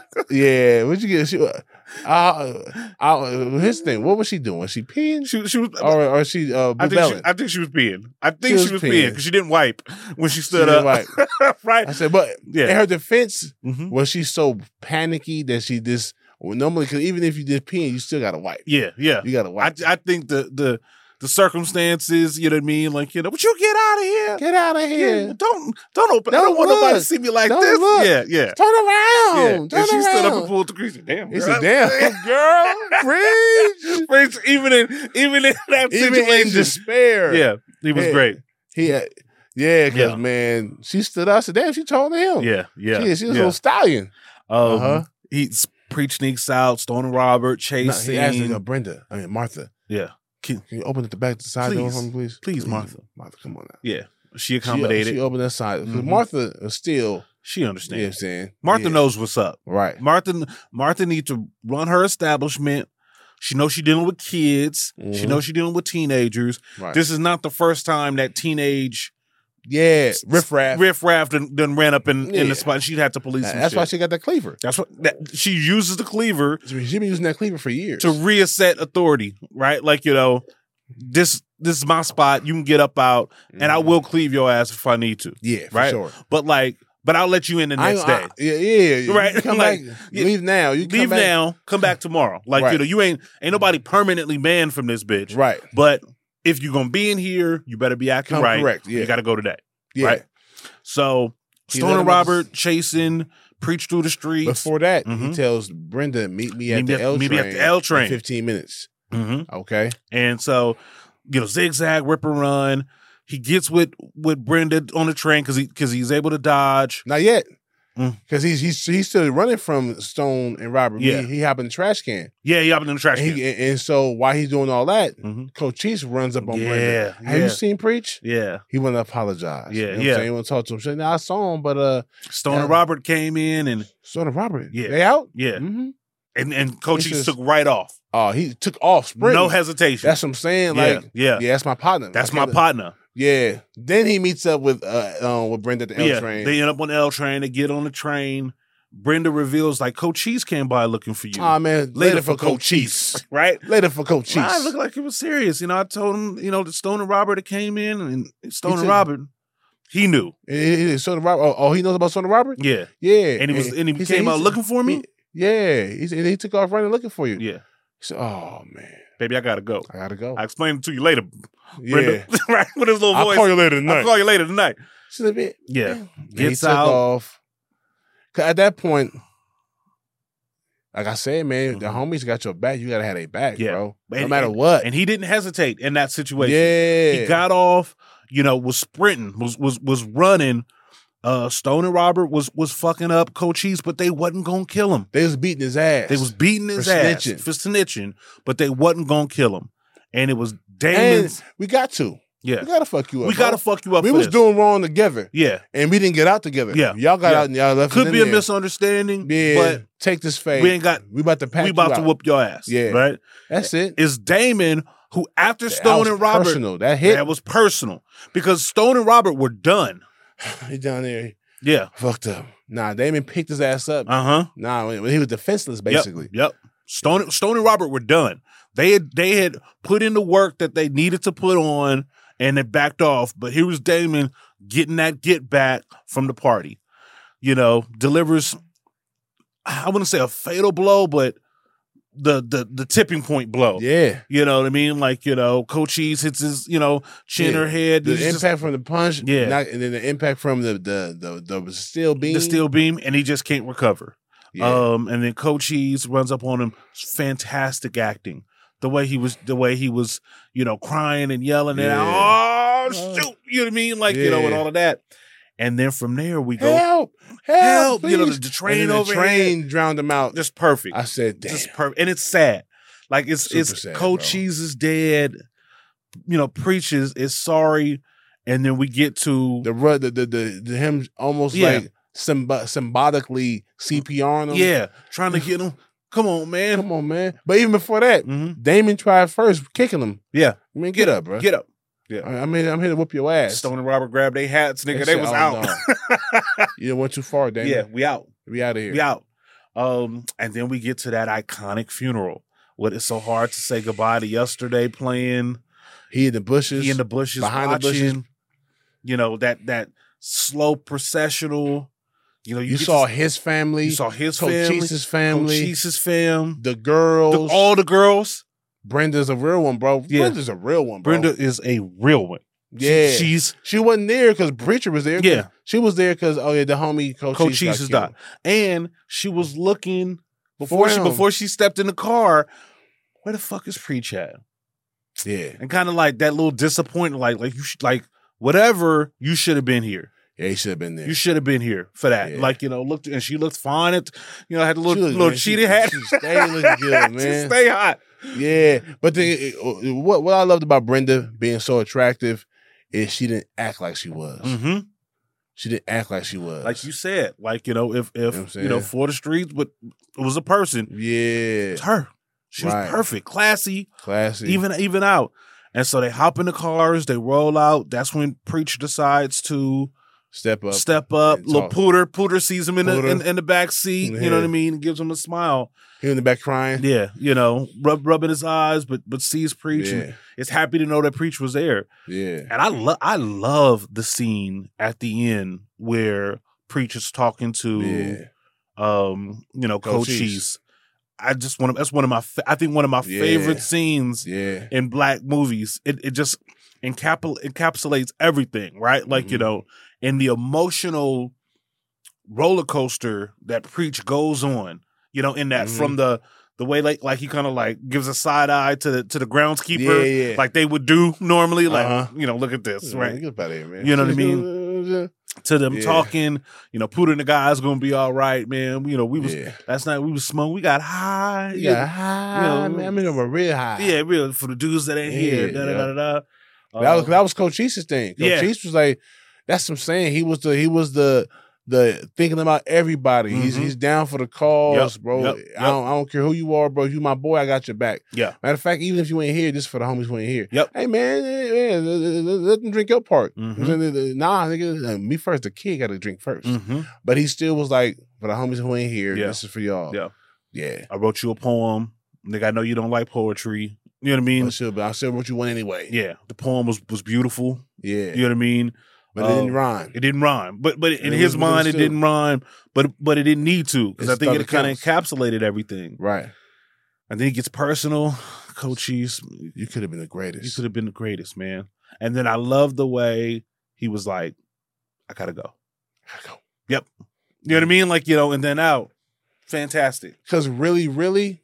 Yeah, what'd you get? She, uh, uh, uh, his thing, what was she doing? Was she peeing? She, she was. or, or she uh, I think she, rebelling? I think she was peeing. I think She she was, was peeing peeing. because she didn't wipe when she She stood didn't up. right? I said, but Yeah. in her defense, Mhm. was she so panicky that she just well, normally? Because even if you did peeing, you still got to wipe. Yeah, yeah. You got to I, wipe. I think the the the circumstances, you know what I mean? Like, you know, but you get out of here. Get out of Yeah, here! don't don't open. I Don't don't want nobody to look. see me like Don't this. look. Yeah, yeah. Turn around! Yeah. Turn And she stood up around. and pulled the crease. Damn, He girl. said, "Damn, girl, preach." Preach, even in even in that Even situation. in despair, yeah, he was Yeah. great. he, had, yeah, because Yeah. man, she stood up. I said, "Damn, she taller than him." Yeah, yeah. she, she was yeah. a little stallion. Um, Uh-huh. He Preach sneaks out. Stone and Robert No, chasing. he asked her, Brenda, I mean Martha, yeah, can you open at the back, the side door Please. for me, please? Please, Martha. Martha, come on now. yeah. She She, accommodated. she opened that side because Mhm. Martha is still. She You know what I'm understands. saying? Martha Yeah. knows what's up. Right. Martha Martha needs to run her establishment. She knows she's dealing with kids. She Mhm. knows she's dealing with teenagers. Right. This is not the first time that teenage yeah, riffraff. riffraff done, done ran up in, in Yeah. the spot. She'd have to police some That's shit. why she got that cleaver. That's what that, she uses the cleaver She's been using that cleaver for years. to reasset authority, right? Like, you know, this this is my spot. You can get up out, and I Mhm. will cleave your ass if I need to. Yeah, for right? sure. But like, but I'll let you in the I- next I- day. yeah, yeah, yeah. Right. You come Like, back. yeah. Leave now. You come Leave back. now, come back tomorrow. Like, Right. you know, you ain't ain't nobody permanently banned from this bitch. Right. But if you're gonna be in here, you better be acting Come right. correct, yeah. You gotta go today. Yeah. Right. So He Stone let and him up Robert chasing preach through the streets. Before that, Mhm. he tells Brenda, "Meet me at Meet me the at- L meet me train. at the L train. in fifteen minutes." Mm-hmm. Okay. And so, you know, zigzag, rip and run. He gets with with Brenda on the train because he because he's able to dodge. Not yet. Mm. Because he's he's he's still running from Stone and Robert. Yeah. He, he hopped in the trash can. Yeah, he hopped in the trash And, can. he, and, and so while he's doing all that, Mhm. Coach Cheese runs up on Yeah, Brenda. Have yeah. you seen Preach? Yeah, He want to apologize. Yeah, you know what yeah. I'm saying? He want to talk to him. She said, "Nah, I saw him, but uh, Stone Yeah. and Robert came in and Stone and Robert, Yeah. they out? yeah, Mm-hmm. and and Coach He Cheese says- took right off. Oh, he took off sprinting. No hesitation. That's what I'm saying. Yeah, Like, yeah. yeah, that's my partner. That's I my can't- partner. Yeah. Then he meets up with uh um, with Brenda at the L Yeah, train. they end up on the L train. They get on the train. Brenda reveals like Coach Cheese came by looking for you. Oh man, later, for Coach Cheese, Cheese. right? Later for Coach Cheese. I looked like it was serious. You know, I told him, you know, the Stone and Robert that came in, and Stone He and took- Robert, he knew. Eh, eh, Soda Robert. Oh, oh, he knows about Soda Robert. Yeah, Yeah, and he was, and he, said came out he's- looking for me. Yeah, he said he took off running looking for you. Yeah, He said, "Oh man, baby, I gotta go. I gotta go." I explained it to you later, yeah, Brenda. right with his little I'll voice. call you later I'll tonight. call you later tonight. She said, "Man, Yeah, man." And gets he took out. off. 'Cause at that point, like I said, man, the homies got your back. You gotta have their back, Mm-hmm. Yeah. bro. No And- matter and- what. And he didn't hesitate in that situation. yeah, He got off, you know, was sprinting, was was was running. Uh, Stone and Robert was was fucking up Coach Cheese, but they wasn't gonna kill him. They was beating his ass. They was beating his For ass snitching. for snitching, but they wasn't gonna kill him. And it was and Damon's. we got to. Yeah, We gotta fuck you up. we gotta bro. fuck you up. We for was this. doing wrong together, Yeah, and we didn't get out together. Yeah. y'all got Yeah. out and y'all left. us could in be a there. misunderstanding, Yeah, but take this fade. we ain't got. We about to pack. we you about to out. whoop your ass. Yeah. right. That's it. It's Damon who, after That Stone was and Robert, personal. That hit. that was personal because Stone and Robert were done. He down there Yeah. fucked up. Nah, Damon picked his ass up. Uh huh. Nah, when, when he was defenseless, basically. Yep. yep. Stone Stone and Robert were done. They had they had put in the work that they needed to put on, and they backed off. But here was Damon getting that get back from the party. You know, delivers. I wouldn't say a fatal blow, but the the the tipping point blow. Yeah. You know what I mean? Like, you know, Coach Cheese hits his, you know, chin Yeah. or head. The It's just- impact from the punch, Yeah. not, and then the impact from the the the, the steel beam. the steel beam, and he just can't recover. Yeah. Um, and then Coach Cheese runs up on him. Fantastic acting. The way he was, the way he was, you know, crying and yelling and Yeah. oh shoot, you know what I mean? Like, you know, and Yeah. all of that. And then from there we go help, help, Help, you know, please. the- the train And then the overhead. train drowned him out. just perfect. I said, damn. Just perfect. And it's sad. Like it's Super it's sad, Coach bro. Cheese is dead. You know, preaches is sorry, and then we get to the, ru- the the the the him almost Yeah. like symb- symbolically C P R on him. yeah, trying to get him. Come on, man. Come on, man. But even before that, hmm Damon tried first kicking him. Yeah, I mean, get up, bro. get up. I I mean, I'm here to whoop your ass. Stone and Robert grabbed their hats, nigga. They They said, was "Oh, out. You done went too far, Damon. yeah, we out. We out of here. We out. Um, and then we get to that iconic funeral. What is so hard to say goodbye to yesterday playing. He in the bushes. He in the bushes behind the watching. bushes. You know, that that slow processional. You know, you, You get saw to- his family. you saw his Coach family, Cheese's family. Coach Cheese's fam, the girls. the- all the girls. Brenda's a real one, bro. Yeah. Brenda's a real one, bro. Brenda is a real one. She- Yeah. she's She wasn't there because Preacher was there. Yeah. She was there because, oh, yeah, the homie Coach, Coach Cheese Cheese got is killed. died, and she was looking before For she him. before she stepped in the car. Where the fuck is Preach at? Yeah. And kind of like that little disappointment, like like you should like whatever you should have been here. Yeah, he should have been there. You should have been here for that. Yeah. Like, you know, looked and she looked fine. At you know, had a little She looked- little man, she- cheated hat. she stay looking good, She man. stay hot. Yeah. But the, uh, what, what I loved about Brenda being so attractive is she didn't act like she was. Mm-hmm. She didn't act like she was. Like you said, like you know, if if You know what I'm you know, saying? for the streets, but it was a person. Yeah. It's her. She Right. was perfect, classy, Classy. even even out. And so they hop in the cars, they roll out. That's when Preacher decides to step up. step up. and Little talk. Pooter, Pooter sees him in the Pooter. in, in the back seat. You know what I Yeah. mean? Gives him a smile. He in the back crying. Yeah, you know, rub, rubbing his eyes, but but sees Preach Yeah. and is happy to know that Preach was there. Yeah. And I love I love the scene at the end where Preach is talking to Yeah. um, you know, Coach Coach Cheese. Cheese. I just want to that's one of my fa- I think one of my Yeah. favorite scenes Yeah. in black movies. It it just encapsul- encapsulates everything, right? Like, you Mhm. know, in the emotional roller coaster that Preach goes on, you know, in that Mhm. from the the way like like he kind of like gives a side eye to the to the groundskeeper, Yeah, yeah. like they would do normally, like Uh-huh. you know, look at this, Man, right? get up out of here, man. You know what I mean? To them Yeah. talking, you know, Puda and the guys gonna be all right, man. You know, we was Yeah. last night we was smoking, we got high, Yeah, high, you know, man. I mean, I'm a real high. yeah, real for the dudes that ain't Yeah, here. Da, da, yeah. da, da, da. That was Uh, that was Coach East's thing. Coach Yeah. East was like, that's what I'm saying. He was the he was the the thinking about everybody. He's Mhm. he's down for the cause, Yep, bro. yep, I yep. don't I don't care who you are, bro. You my boy, I got your back. yeah, Matter of fact, even if you ain't here, just for the homies who ain't here. Yep. Hey man, hey, man, let them drink your part. Mhm. Nah, nigga, uh, me first. The kid got to drink 1st hmm But he still was like, for the homies who ain't here, Yeah. this is for y'all. yeah. Yeah. I wrote you a poem, nigga. I know you don't like poetry. You know what I mean? I still, but I still wrote you one anyway. Yeah, the poem was was beautiful. Yeah. You know what I mean? But it didn't Um, rhyme. It didn't rhyme, but but in it his was- but it was mind, it still- didn't rhyme. But but it didn't need to because I It's think stuff it kind of that counts. encapsulated everything. Right. I think it gets personal. Coaches, You could have been the you greatest. could have been the greatest, man. And then I love the way he was like, "I gotta go." Yep. You know what I mean? Like you know, and then out. Fantastic. Because really, really,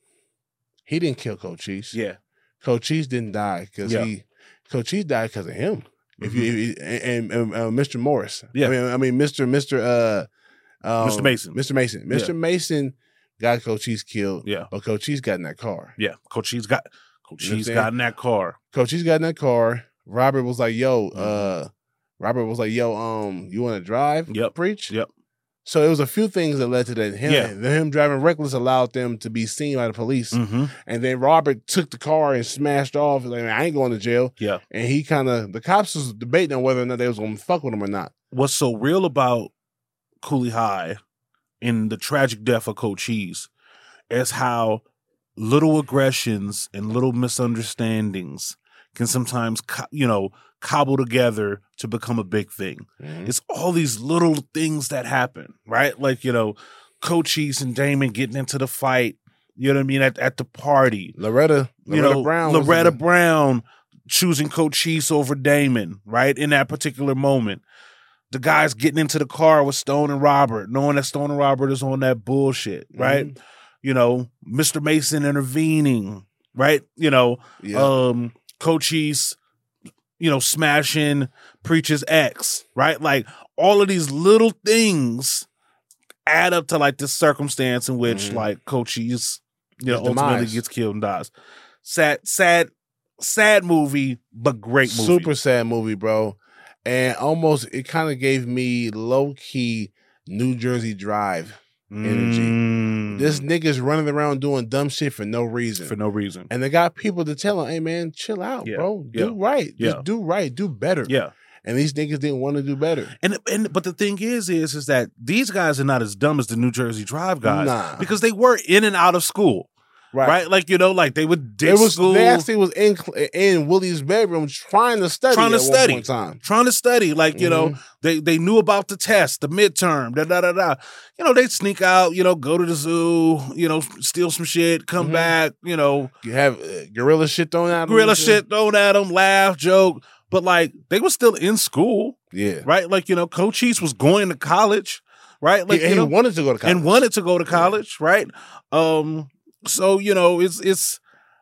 he didn't kill Coach Cheese. Yeah. Coach Cheese didn't die because Yeah. he, Coach Cheese died because of him. If you if you- and, and uh, Mister Morris, Yeah. I mean, I mean Mister Mister Uh, um, Mister Mason. Mister Mason, Mister Yeah. Mason got Coach Cheese killed. Yeah. but Coach Cheese got in that car. Yeah. Coach Cheese got Coach You know what I'm Cheese saying? got in that car. Coach Cheese got in that car. Robert was like, "Yo, Mhm. uh, Robert was like, yo, um, you want to drive? Yep. Preach? Yep. So it was a few things that led to that. Him, Yeah. him driving reckless allowed them to be seen by the police. Mm-hmm. And then Robert took the car and smashed off. Like, I ain't going to jail. Yeah. And he kind of, the cops was debating on whether or not they was going to fuck with him or not. What's so real about Cooley High in the tragic death of Coach Cheese is how little aggressions and little misunderstandings can sometimes, co- you know, cobble together to become a big thing. Mhm. It's all these little things that happen, right? Like, you know, Coach Cheese and Damon getting into the fight, you know what I mean, at, at the party. Loretta, You Loretta know, Brown. was Loretta the- Brown choosing Coach Cheese over Damon, right? In that particular moment. The guys getting into the car with Stone and Robert, knowing that Stone and Robert is on that bullshit, right? Mhm. You know, Mister Mason intervening, right? You know, Yeah. um, Coach Cheese, you know, smashing Preacher's ex, right? Like all of these little things add up to like this circumstance in which Mhm. like Coach Cheese, you know, His ultimately demise. gets killed and dies. Sad, sad, sad movie, but great movie. Super sad movie, bro. And almost, it kind of gave me low-key New Jersey Drive energy. Mm. This nigga's running around doing dumb shit for no reason. for no reason. And they got people to tell him, hey, man, chill out, Yeah, bro. yeah, Do right. yeah. Just do right. Do better. Yeah. And these niggas didn't want to do better. And and but the thing is, is is that these guys are not as dumb as the New Jersey Drive guys Nah. because they were in and out of school, right? Like you know, like they would ditch It was, school, they actually was in in Willie's bedroom trying to study trying to at one study, point in time. trying to study. Like you know, Mhm. they they knew about the test, the midterm, da da da da. You know, they'd sneak out, you know, go to the zoo, you know, steal some shit, come Mhm. back, you know, You have uh, gorilla shit thrown at them. gorilla and shit thrown at them, laugh, joke. But like they were still in school, Yeah. right? Like you know, Coach Cheese was going to college, right? Like He, you he know, wanted to go to college. and wanted to go to college, right? Um, so you know, it's it's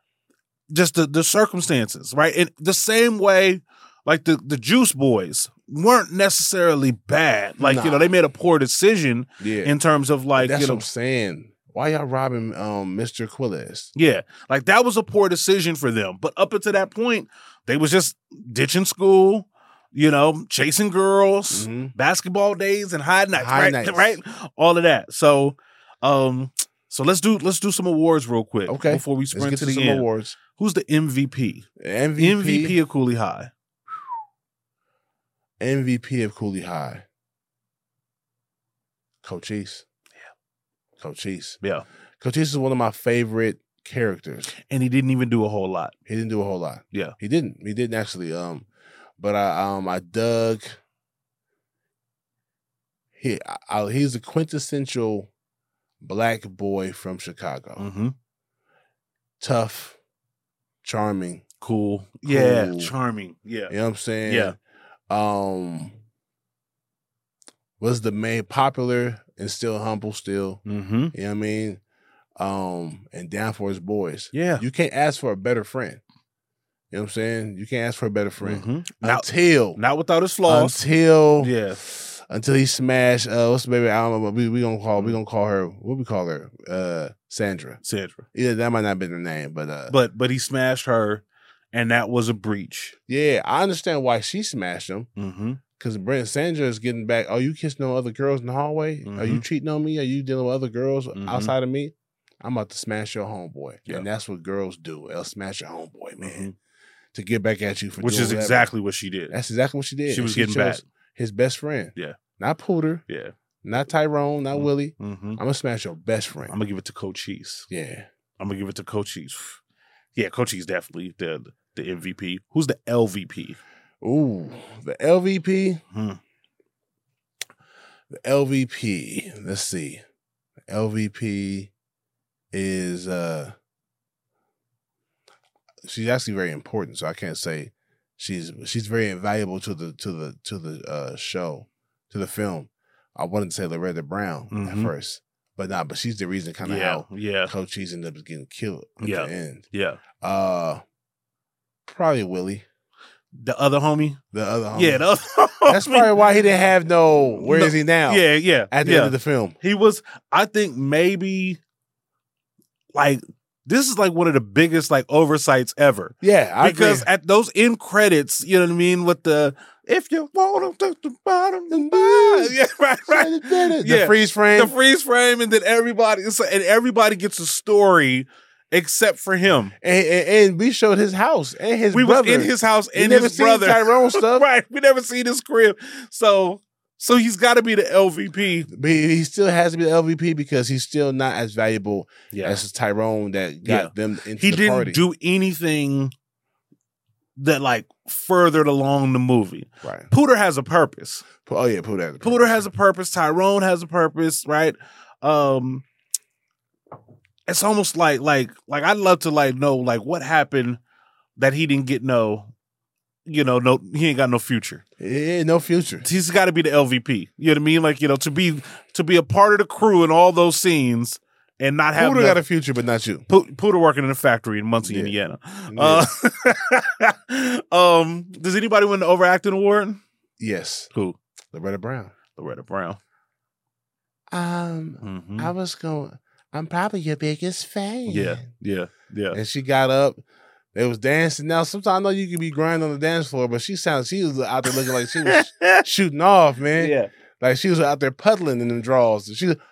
just the the circumstances, right? And the same way, like the the Juice Boys weren't necessarily bad. Like you Nah. know, they made a poor decision Yeah. in terms of like That's you what know, I'm saying. Why y'all robbing um, Mister Quiles? yeah, like that was a poor decision for them. But up until that point, they was just ditching school. You know, chasing girls, Mhm. basketball days, and high nights, High right? nights. Right, all of that. So, um, so let's do let's do some awards real quick, Okay. before we Let's sprint get to to the some end. awards. Who's the M V P? M V P, M V P of Cooley High. M V P of Cooley High. Coach Cheese. Yeah. Coach Cheese. Yeah, Coach Cheese is one of my favorite characters. and he didn't even do a whole lot. He didn't do a whole lot. Yeah, He didn't. He didn't actually. Um, but I um I dug. He I, I, he's a quintessential black boy from Chicago. mm-hmm. Tough, charming. Cool. Yeah, Cool. charming. Yeah, You know what I'm saying? Yeah. Um. was the main popular and still humble still. Mm-hmm. You know what I mean? Um, and down for his boys. Yeah. You can't ask for a better friend. You know what I'm saying? You can't ask for a better friend. Mm-hmm. Until. Not without his flaws. Until. Yeah. Until he smashed, uh, what's the baby? I don't know. We we gonna call we gonna call her. What we call her? Uh, Sandra. Sandra. Yeah, that might not be her name, but uh, But but he smashed her, and that was a breach. yeah, I understand why she smashed him. Mm-hmm. Because Brent Sandra is getting back. Oh, you kissing on other girls in the hallway? Mm-hmm. Are you cheating on me? Are you dealing with other girls Mm-hmm. outside of me? I'm about to smash your homeboy, Yeah. and that's what girls do. They'll smash your homeboy, man, Mm-hmm. to get back at you for Which doing is whatever. exactly what she did. That's exactly what she did. She was And getting chose back. his best friend. Yeah. Not Pooter, Yeah. not Tyrone, not Mm-hmm. Willie. Mm-hmm. I'm gonna smash your best friend. I'm gonna give it to Coach Cheese. yeah. I'm gonna give it to Coach Cheese. Yeah, Coach Cheese definitely the the M V P. Who's the L V P? Ooh, the L V P. Hmm. The L V P. Let's see. The L V P is uh she's actually very important, so I can't say she's she's very invaluable to the to the to the uh show, to the film. I wanted to say Loretta Brown at Mhm. first, but not. But she's the reason kind of Yeah, how yeah, Coach Cheese ended up getting killed at Yeah. the end. yeah. Uh, probably Willie, The other homie. the other. Homie. Yeah, the other That's homie. probably why he didn't have no. Where is No, he now? Yeah, yeah. At the yeah. end of the film. He was, I think maybe like this is like one of the biggest like oversights ever. Yeah, I because agree. at those end credits, you know what I mean, with the if you want to touch the bottom, then buy. Yeah, right, right. The Yeah. freeze frame. The freeze frame, and then everybody and everybody gets a story except for him. and, and, and we showed his house and his We brother. was in his house We and never his seen brother. Tyrone stuff. Right. We never seen his crib. So so he's got to be the L V P. But he, he still has to be the L V P because he's still not as valuable Yeah. as Tyrone that got Yeah. them into He the didn't party. do anything that like furthered along the movie. right. Pooter has a purpose. Oh yeah, put that. Pooter has a purpose. Tyrone has a purpose, right? Um, it's almost like like like I'd love to like know like what happened that he didn't get no, you know, no he ain't got no future. Yeah, no future. He's got to be the L V P. You know what I mean? Like you know to be to be a part of the crew in all those scenes and not have Pooter no- got a future, but not you. Po- Pooter working in a factory in Muncie, Yeah. Indiana. Yeah. Uh, um, does anybody win the overacting award? Yes, Who? Loretta Brown. Loretta Brown. Um, Mhm. I was going. I'm probably your biggest fan. Yeah, yeah, yeah. And she got up. They was dancing. Now, sometimes I know you can be grinding on the dance floor, but she sounded. She was out there looking like she was shooting off, man. Yeah. Like she was out there puddling in them draws. She. was-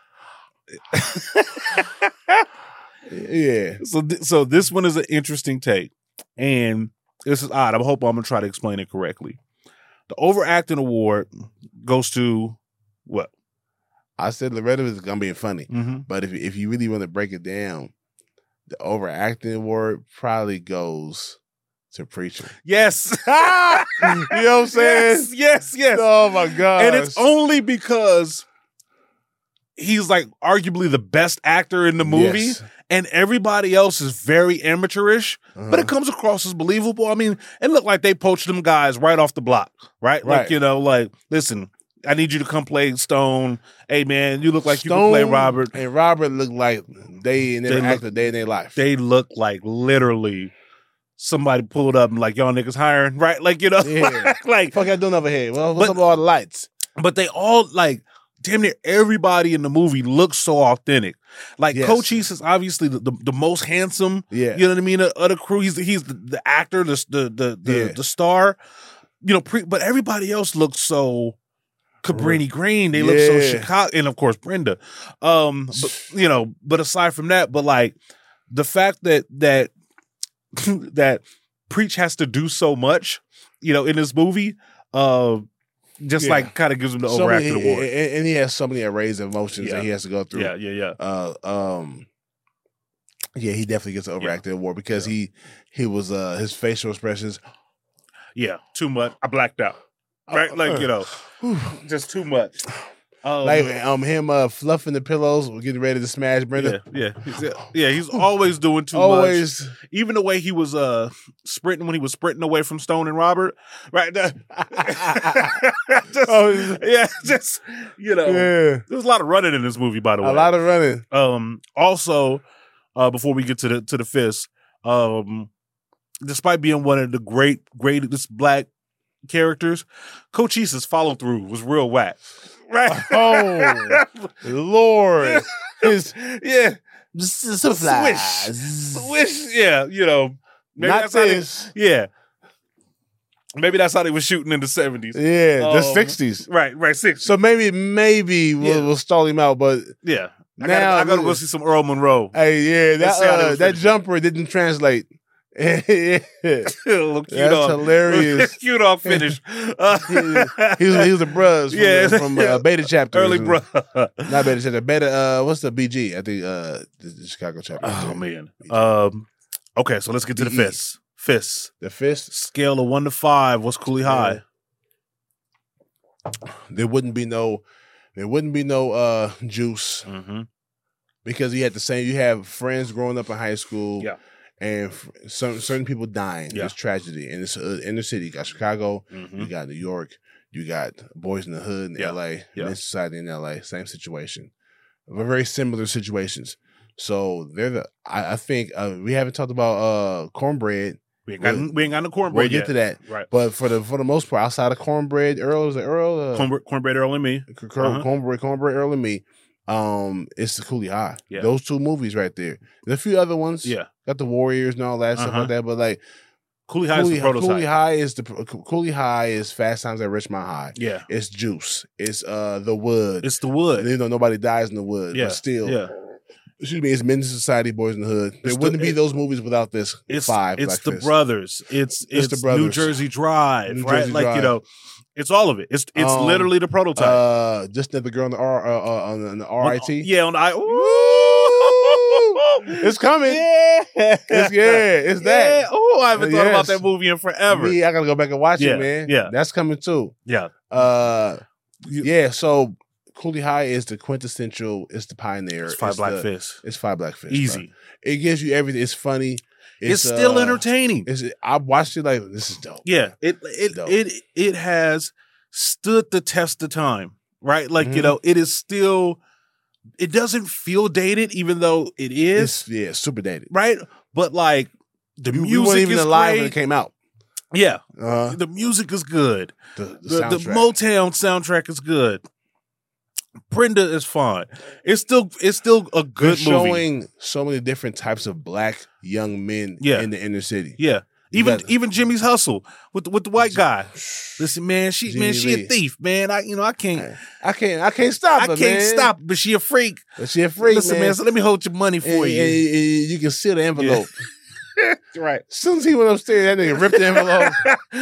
yeah. So, th- so this one is an interesting take, and this is odd. I hope I'm gonna try to explain it correctly. The overacting award goes to what? I said Loretta was gonna be funny, Mm-hmm. but if if you really want to break it down, the overacting award probably goes to Preacher. Yes. You know what I'm saying? Yes, yes, yes. Oh my god! And it's only because he's like arguably the best actor in the movie, Yes. and everybody else is very amateurish, but Uh-huh. it comes across as believable. I mean, it looked like they poached them guys right off the block, right? Like, Right. you know, like, listen, I need you to come play Stone. Hey, man, you look like you can play Stone Robert. and Robert look like they never They look- acted a day in their life. They look like literally somebody pulled up and like, y'all niggas hiring, right? Like, you know, Yeah. like, Fuck, I doing over here. Well, what's But- up with all the lights? but they all like damn near everybody in the movie looks so authentic. Like Yes. Coach Cheese is obviously the, the, the most handsome. Yeah. You know what I mean? Of the crew, he's the, he's the, the actor, the the the the, Yeah. the star. You know, pre, but everybody else looks so Cabrini Green. They look so Yeah. Chicago, and of course Brenda. Um, but, you know, but aside from that, but like the fact that that that Preach has to do so much, you know, in this movie, uh, just Yeah. like kind of gives him the So many- overacting award. and, and he has so many arrays of emotions Yeah. that he has to go through. Yeah, yeah, yeah. Uh, um, yeah, he definitely gets an Yeah. overacting award because he he was uh his facial expressions. Yeah, too much. I blacked out. Right? Like, you know, just too much. Um, like um him uh fluffing the pillows, getting ready to smash Brenda. Yeah, yeah, he's, yeah. He's always doing too Always. much. Even the way he was uh sprinting when he was sprinting away from Stone and Robert, right? just, Oh, yeah, just you know, Yeah. there's a lot of running in this movie, by the way. A lot of running. Um, also, uh, before we get to the to the fist, um, despite being one of the great greatest black characters, Cochise's follow through was real whack. Right? Oh Lord. His yeah. Swish. Swish. Yeah, you know. Maybe Not that's how they- this. yeah. Maybe that's how they were shooting in the seventies. Yeah, the Um, sixties. Right, right, six. So maybe, maybe we'll, Yeah. we'll stall him out, but Yeah. I Now, gotta, I gotta go look- see some Earl Monroe. hey, yeah, that Let's see how they uh, was that finishing. jumper didn't translate. Yeah. Little cute That's dog. hilarious. Cute dog finish. Uh, he, was, he was a bruz from, Yeah. from uh, Beta chapter. early bro. Not Beta chapter. Beta, uh, what's the B G? I think uh, the, the Chicago chapter. Oh man. Um. Okay, so let's get to the E E. fists. Fists. The fist. Scale of one to five. What's Cooley High? There wouldn't be no, there wouldn't be no uh, juice Mm-hmm. because you had the same. You have friends growing up in high school. Yeah. And f- certain certain people dying. Yeah. It's tragedy. And it's uh, inner city. You got Chicago. Mm-hmm. You got New York. You got Boys in the Hood in Yeah. L A. Yeah. Men's Society in L A. Same situation. But very similar situations. So they're the. I, I think uh, we haven't talked about uh, cornbread. We ain't got We'll- we ain't got no We'll cornbread get yet. to that. Right. But for the for the most part, outside of cornbread, Earl is it Earl. Uh, Cornbread, cornbread Earl and me. c- cor- uh-huh. Cornbread, cornbread, Earl and me. Um, it's the Cooley High. Yeah. Those two movies right there. There's a few other ones. Yeah. Got the Warriors and all that stuff Uh-huh. like that. But like Cooley High is Cooley, the prototype. Cooley High is the Cooley High is Fast Times at Richmond High. Yeah. It's Juice. It's uh the Wood. It's the wood. You know, nobody dies in the wood. Yeah. But still, Yeah. excuse me, it's Men's Society, Boys in the Hood. There It's wouldn't the- be those movies without this It's five. It's Black the Fist. brothers. It's it's, the New brothers. Jersey Drive, New right? Jersey like you Drive. know, it's all of it. It's it's Um, literally the prototype. Uh, just another girl on the R uh, uh, on the- on the R I T. Yeah, on the I. Ooh, it's coming. Yeah, It's, yeah, it's that. Yeah. Oh, I haven't thought about Yes. that movie in forever. Me, I gotta go back and watch Yeah, it, man. yeah. That's coming too. Yeah, Uh, You- yeah. So Cooley High is the quintessential. It's the pioneer. it's Five Black the, Fists. It's Five Black Fists. Easy. bro. It gives you everything. It's funny. It's, still uh, entertaining. It's, I watched it like this is dope. Yeah, it it Dope. it it has stood the test of time, right? Like you Mhm. know, it is still. It doesn't feel dated, even though it is, It's yeah, super dated. right? But like the You, we music weren't even is alive when great. it came out. Yeah, Uh, the music is good. the, the, The, the soundtrack. Motown soundtrack is good. Brenda is fine. It's still it's still a They're good movie. showing so many different types of black young men Yeah. in the inner city. Yeah. You Even got- even Jimmy's hustle with the, with the white guy. Listen, man, she man, Jimmy she Lee. a thief, man. I you know I can't I can't I can't stop I her, can't man. stop, but she a freak. But she a freak, Listen, man. man. so let me hold your money for And- you. and- and you can seal the envelope. right. As soon as he went upstairs, that nigga ripped the envelope.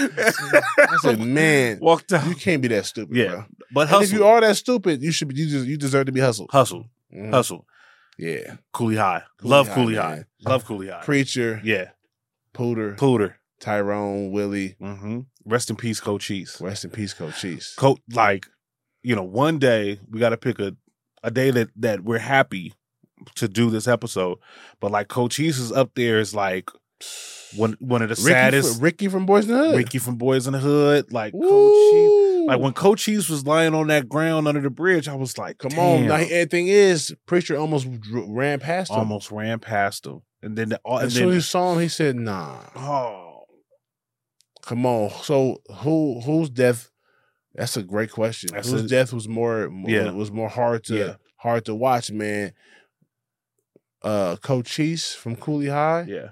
I said, man, Walked out. you can't be that stupid, Yeah. bro. But And hustle. if you are that stupid, you should be. You just you deserve to be hustled. hustle. Mhm. Hustle. Yeah, Cooley High. Cooley Love High, Cooley man. High. Love Cooley High. Preacher, yeah. Pooter, Pooter. Tyrone, Willie. Mm-hmm. Rest in peace, Coach Cheese. Rest in peace, Coach Cheese. Coach, like, you know, one day we got to pick a, a day that that we're happy to do this episode. But like, Coach Cheese is up there is like one one of the Ricky, saddest. from, Ricky from Boys in the Hood. Ricky from Boys in the Hood, like Coach Cheese. Woo. Like when Coach Cheese was lying on that ground under the bridge, I was like, Come damn. on. Now, the thing is, Preacher almost dr- ran past him. Almost ran past him, and then the, and As soon as then he saw him, he said, nah. oh. Come on. So who whose death? That's a great question. That's whose a- death was more, more Yeah. was more hard to Yeah. hard to watch, man. Uh Coach Cheese from Cooley High. Yeah,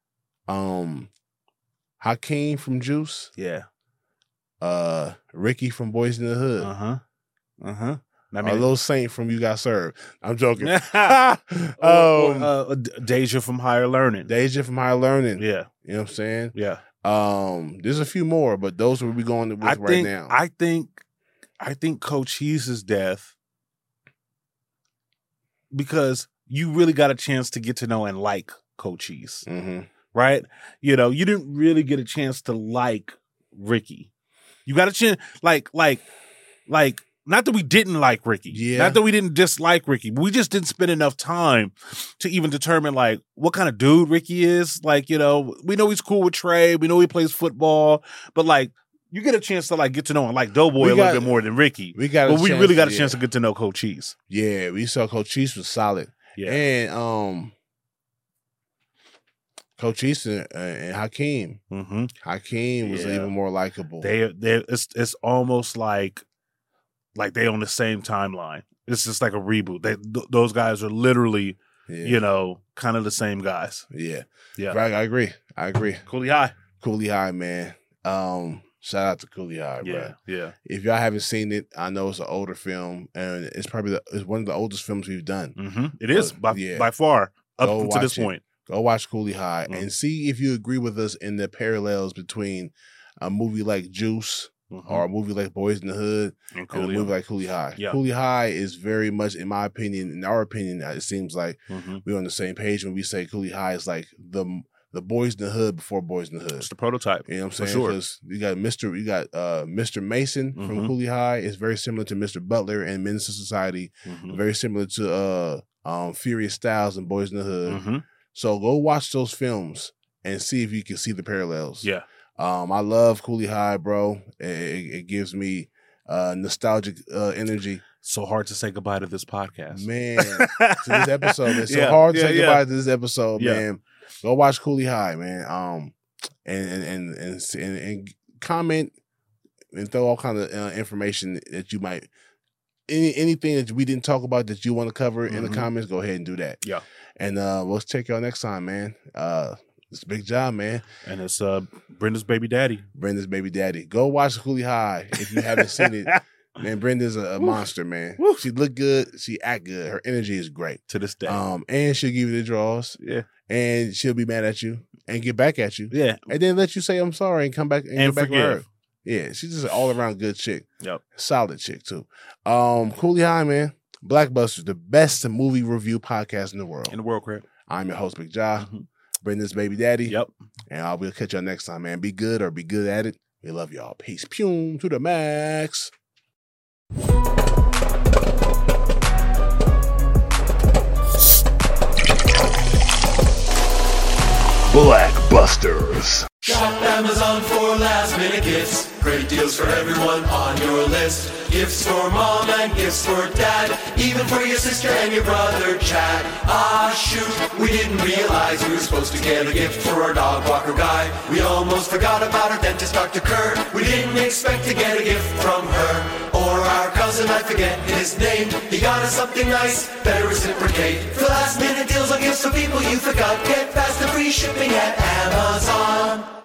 Um Hakeem from Juice. yeah, Uh Ricky from Boys in the Hood. uh huh, uh huh. I A mean, little Saint from You Got Served. I'm joking. um, um uh, Deja from Higher Learning. Deja from Higher Learning. Yeah, You know what I'm saying? yeah. Um, there's a few more, but those are what we're going with I right think, now. I think, I think Coach Cheese's death, because you really got a chance to get to know and like Coach Cheese, mm-hmm. right? You know, you didn't really get a chance to like Ricky. You got a chance, like, like, like not that we didn't like Ricky. Yeah. Not that we didn't dislike Ricky. But we just didn't spend enough time to even determine, like, what kind of dude Ricky is. Like, you know, we know he's cool with Trey. We know he plays football. But, like, you get a chance to, like, get to know him, like Doughboy We a got- little bit more than Ricky. We got, a But we chance really got a to- chance yeah. to get to know Coach Cheese. Yeah, we saw Coach Cheese was solid. Yeah. And um, Coach Cheese and, uh, and Hakeem. Mm-hmm. Hakeem was Yeah. even more likable. They, they, it's, it's almost like, like they on the same timeline. It's just like a reboot. They, th- those guys are literally, yeah. you know, kind of the same guys. Yeah. Yeah. Right, I agree. I agree. Cooley High. Cooley High, man. Um, shout out to Cooley High, Yeah. bro. Yeah. If y'all haven't seen it, I know it's an older film, and it's probably the, it's one of the oldest films we've done. Mm-hmm. It is But, by, yeah. by far up Go to this watch it. point. Go watch Cooley High Mhm. and see if you agree with us in the parallels between a movie like Juice Mhm. or a movie like Boys in the Hood and and a Cooley. movie like Cooley High. Yeah. Cooley High is very much, in my opinion, in our opinion, it seems like Mm-hmm. we're on the same page when we say Cooley High is like the the Boys in the Hood before Boys in the Hood. It's the prototype. You know what I'm For saying? sure. Because you got Mister you got uh, Mister Mason from Mhm. Cooley High. It's very similar to Mister Butler and Menace to Society. Mm-hmm. Very similar to uh, um, Furious Styles and Boys in the Hood. Mm-hmm. So go watch those films and see if you can see the parallels. Yeah. Um, I love Cooley High, bro. It, it, it gives me uh, nostalgic uh, energy. So hard to say goodbye to this podcast. Man, to this episode. It's so Yeah, hard to yeah, say yeah. goodbye to this episode, Yeah. man. Go watch Cooley High, man. Um, and and and and, and, and comment and throw all kind of uh, information that you might any anything that we didn't talk about that you want to cover in the Mhm. comments. Go ahead and do that. Yeah. And uh, we'll check y'all next time, man. Uh, it's a big job, man. And it's uh, Brenda's baby daddy. Brenda's baby daddy. Go watch Cooley High if you haven't seen it. Man, Brenda's a, a monster, man. Woo. She look good. She act good. Her energy is great. To this day. Um, and she'll give you the draws, yeah. and she'll be mad at you and get back at you, Yeah. and then let you say I'm sorry and come back and, And get back with her. forgive. Yeah, she's just an all around good chick. Yep. Solid chick too. Um, Cooley High, man. Blackbusters, the best movie review podcast in the world. In the world, Craig. I'm your host, Big Ja. Mhm. Brenda's baby daddy. Yep. And I will catch y'all next time, man. Be good or be good at it. We love y'all. Peace. Pew to the max. Blackbusters. Shop Amazon for last minute gifts. Great deals for everyone on your list. Gifts for mom and gifts for dad. Even for your sister and your brother Chad. Ah shoot, we didn't realize we were supposed to get a gift for our dog walker guy. We almost forgot about our dentist Doctor Kerr. We didn't expect to get a gift from her. Or our cousin, I forget his name. He got us something nice, better reciprocate. For last minute deals on gifts for people you forgot. Get fast and free shipping at Amazon.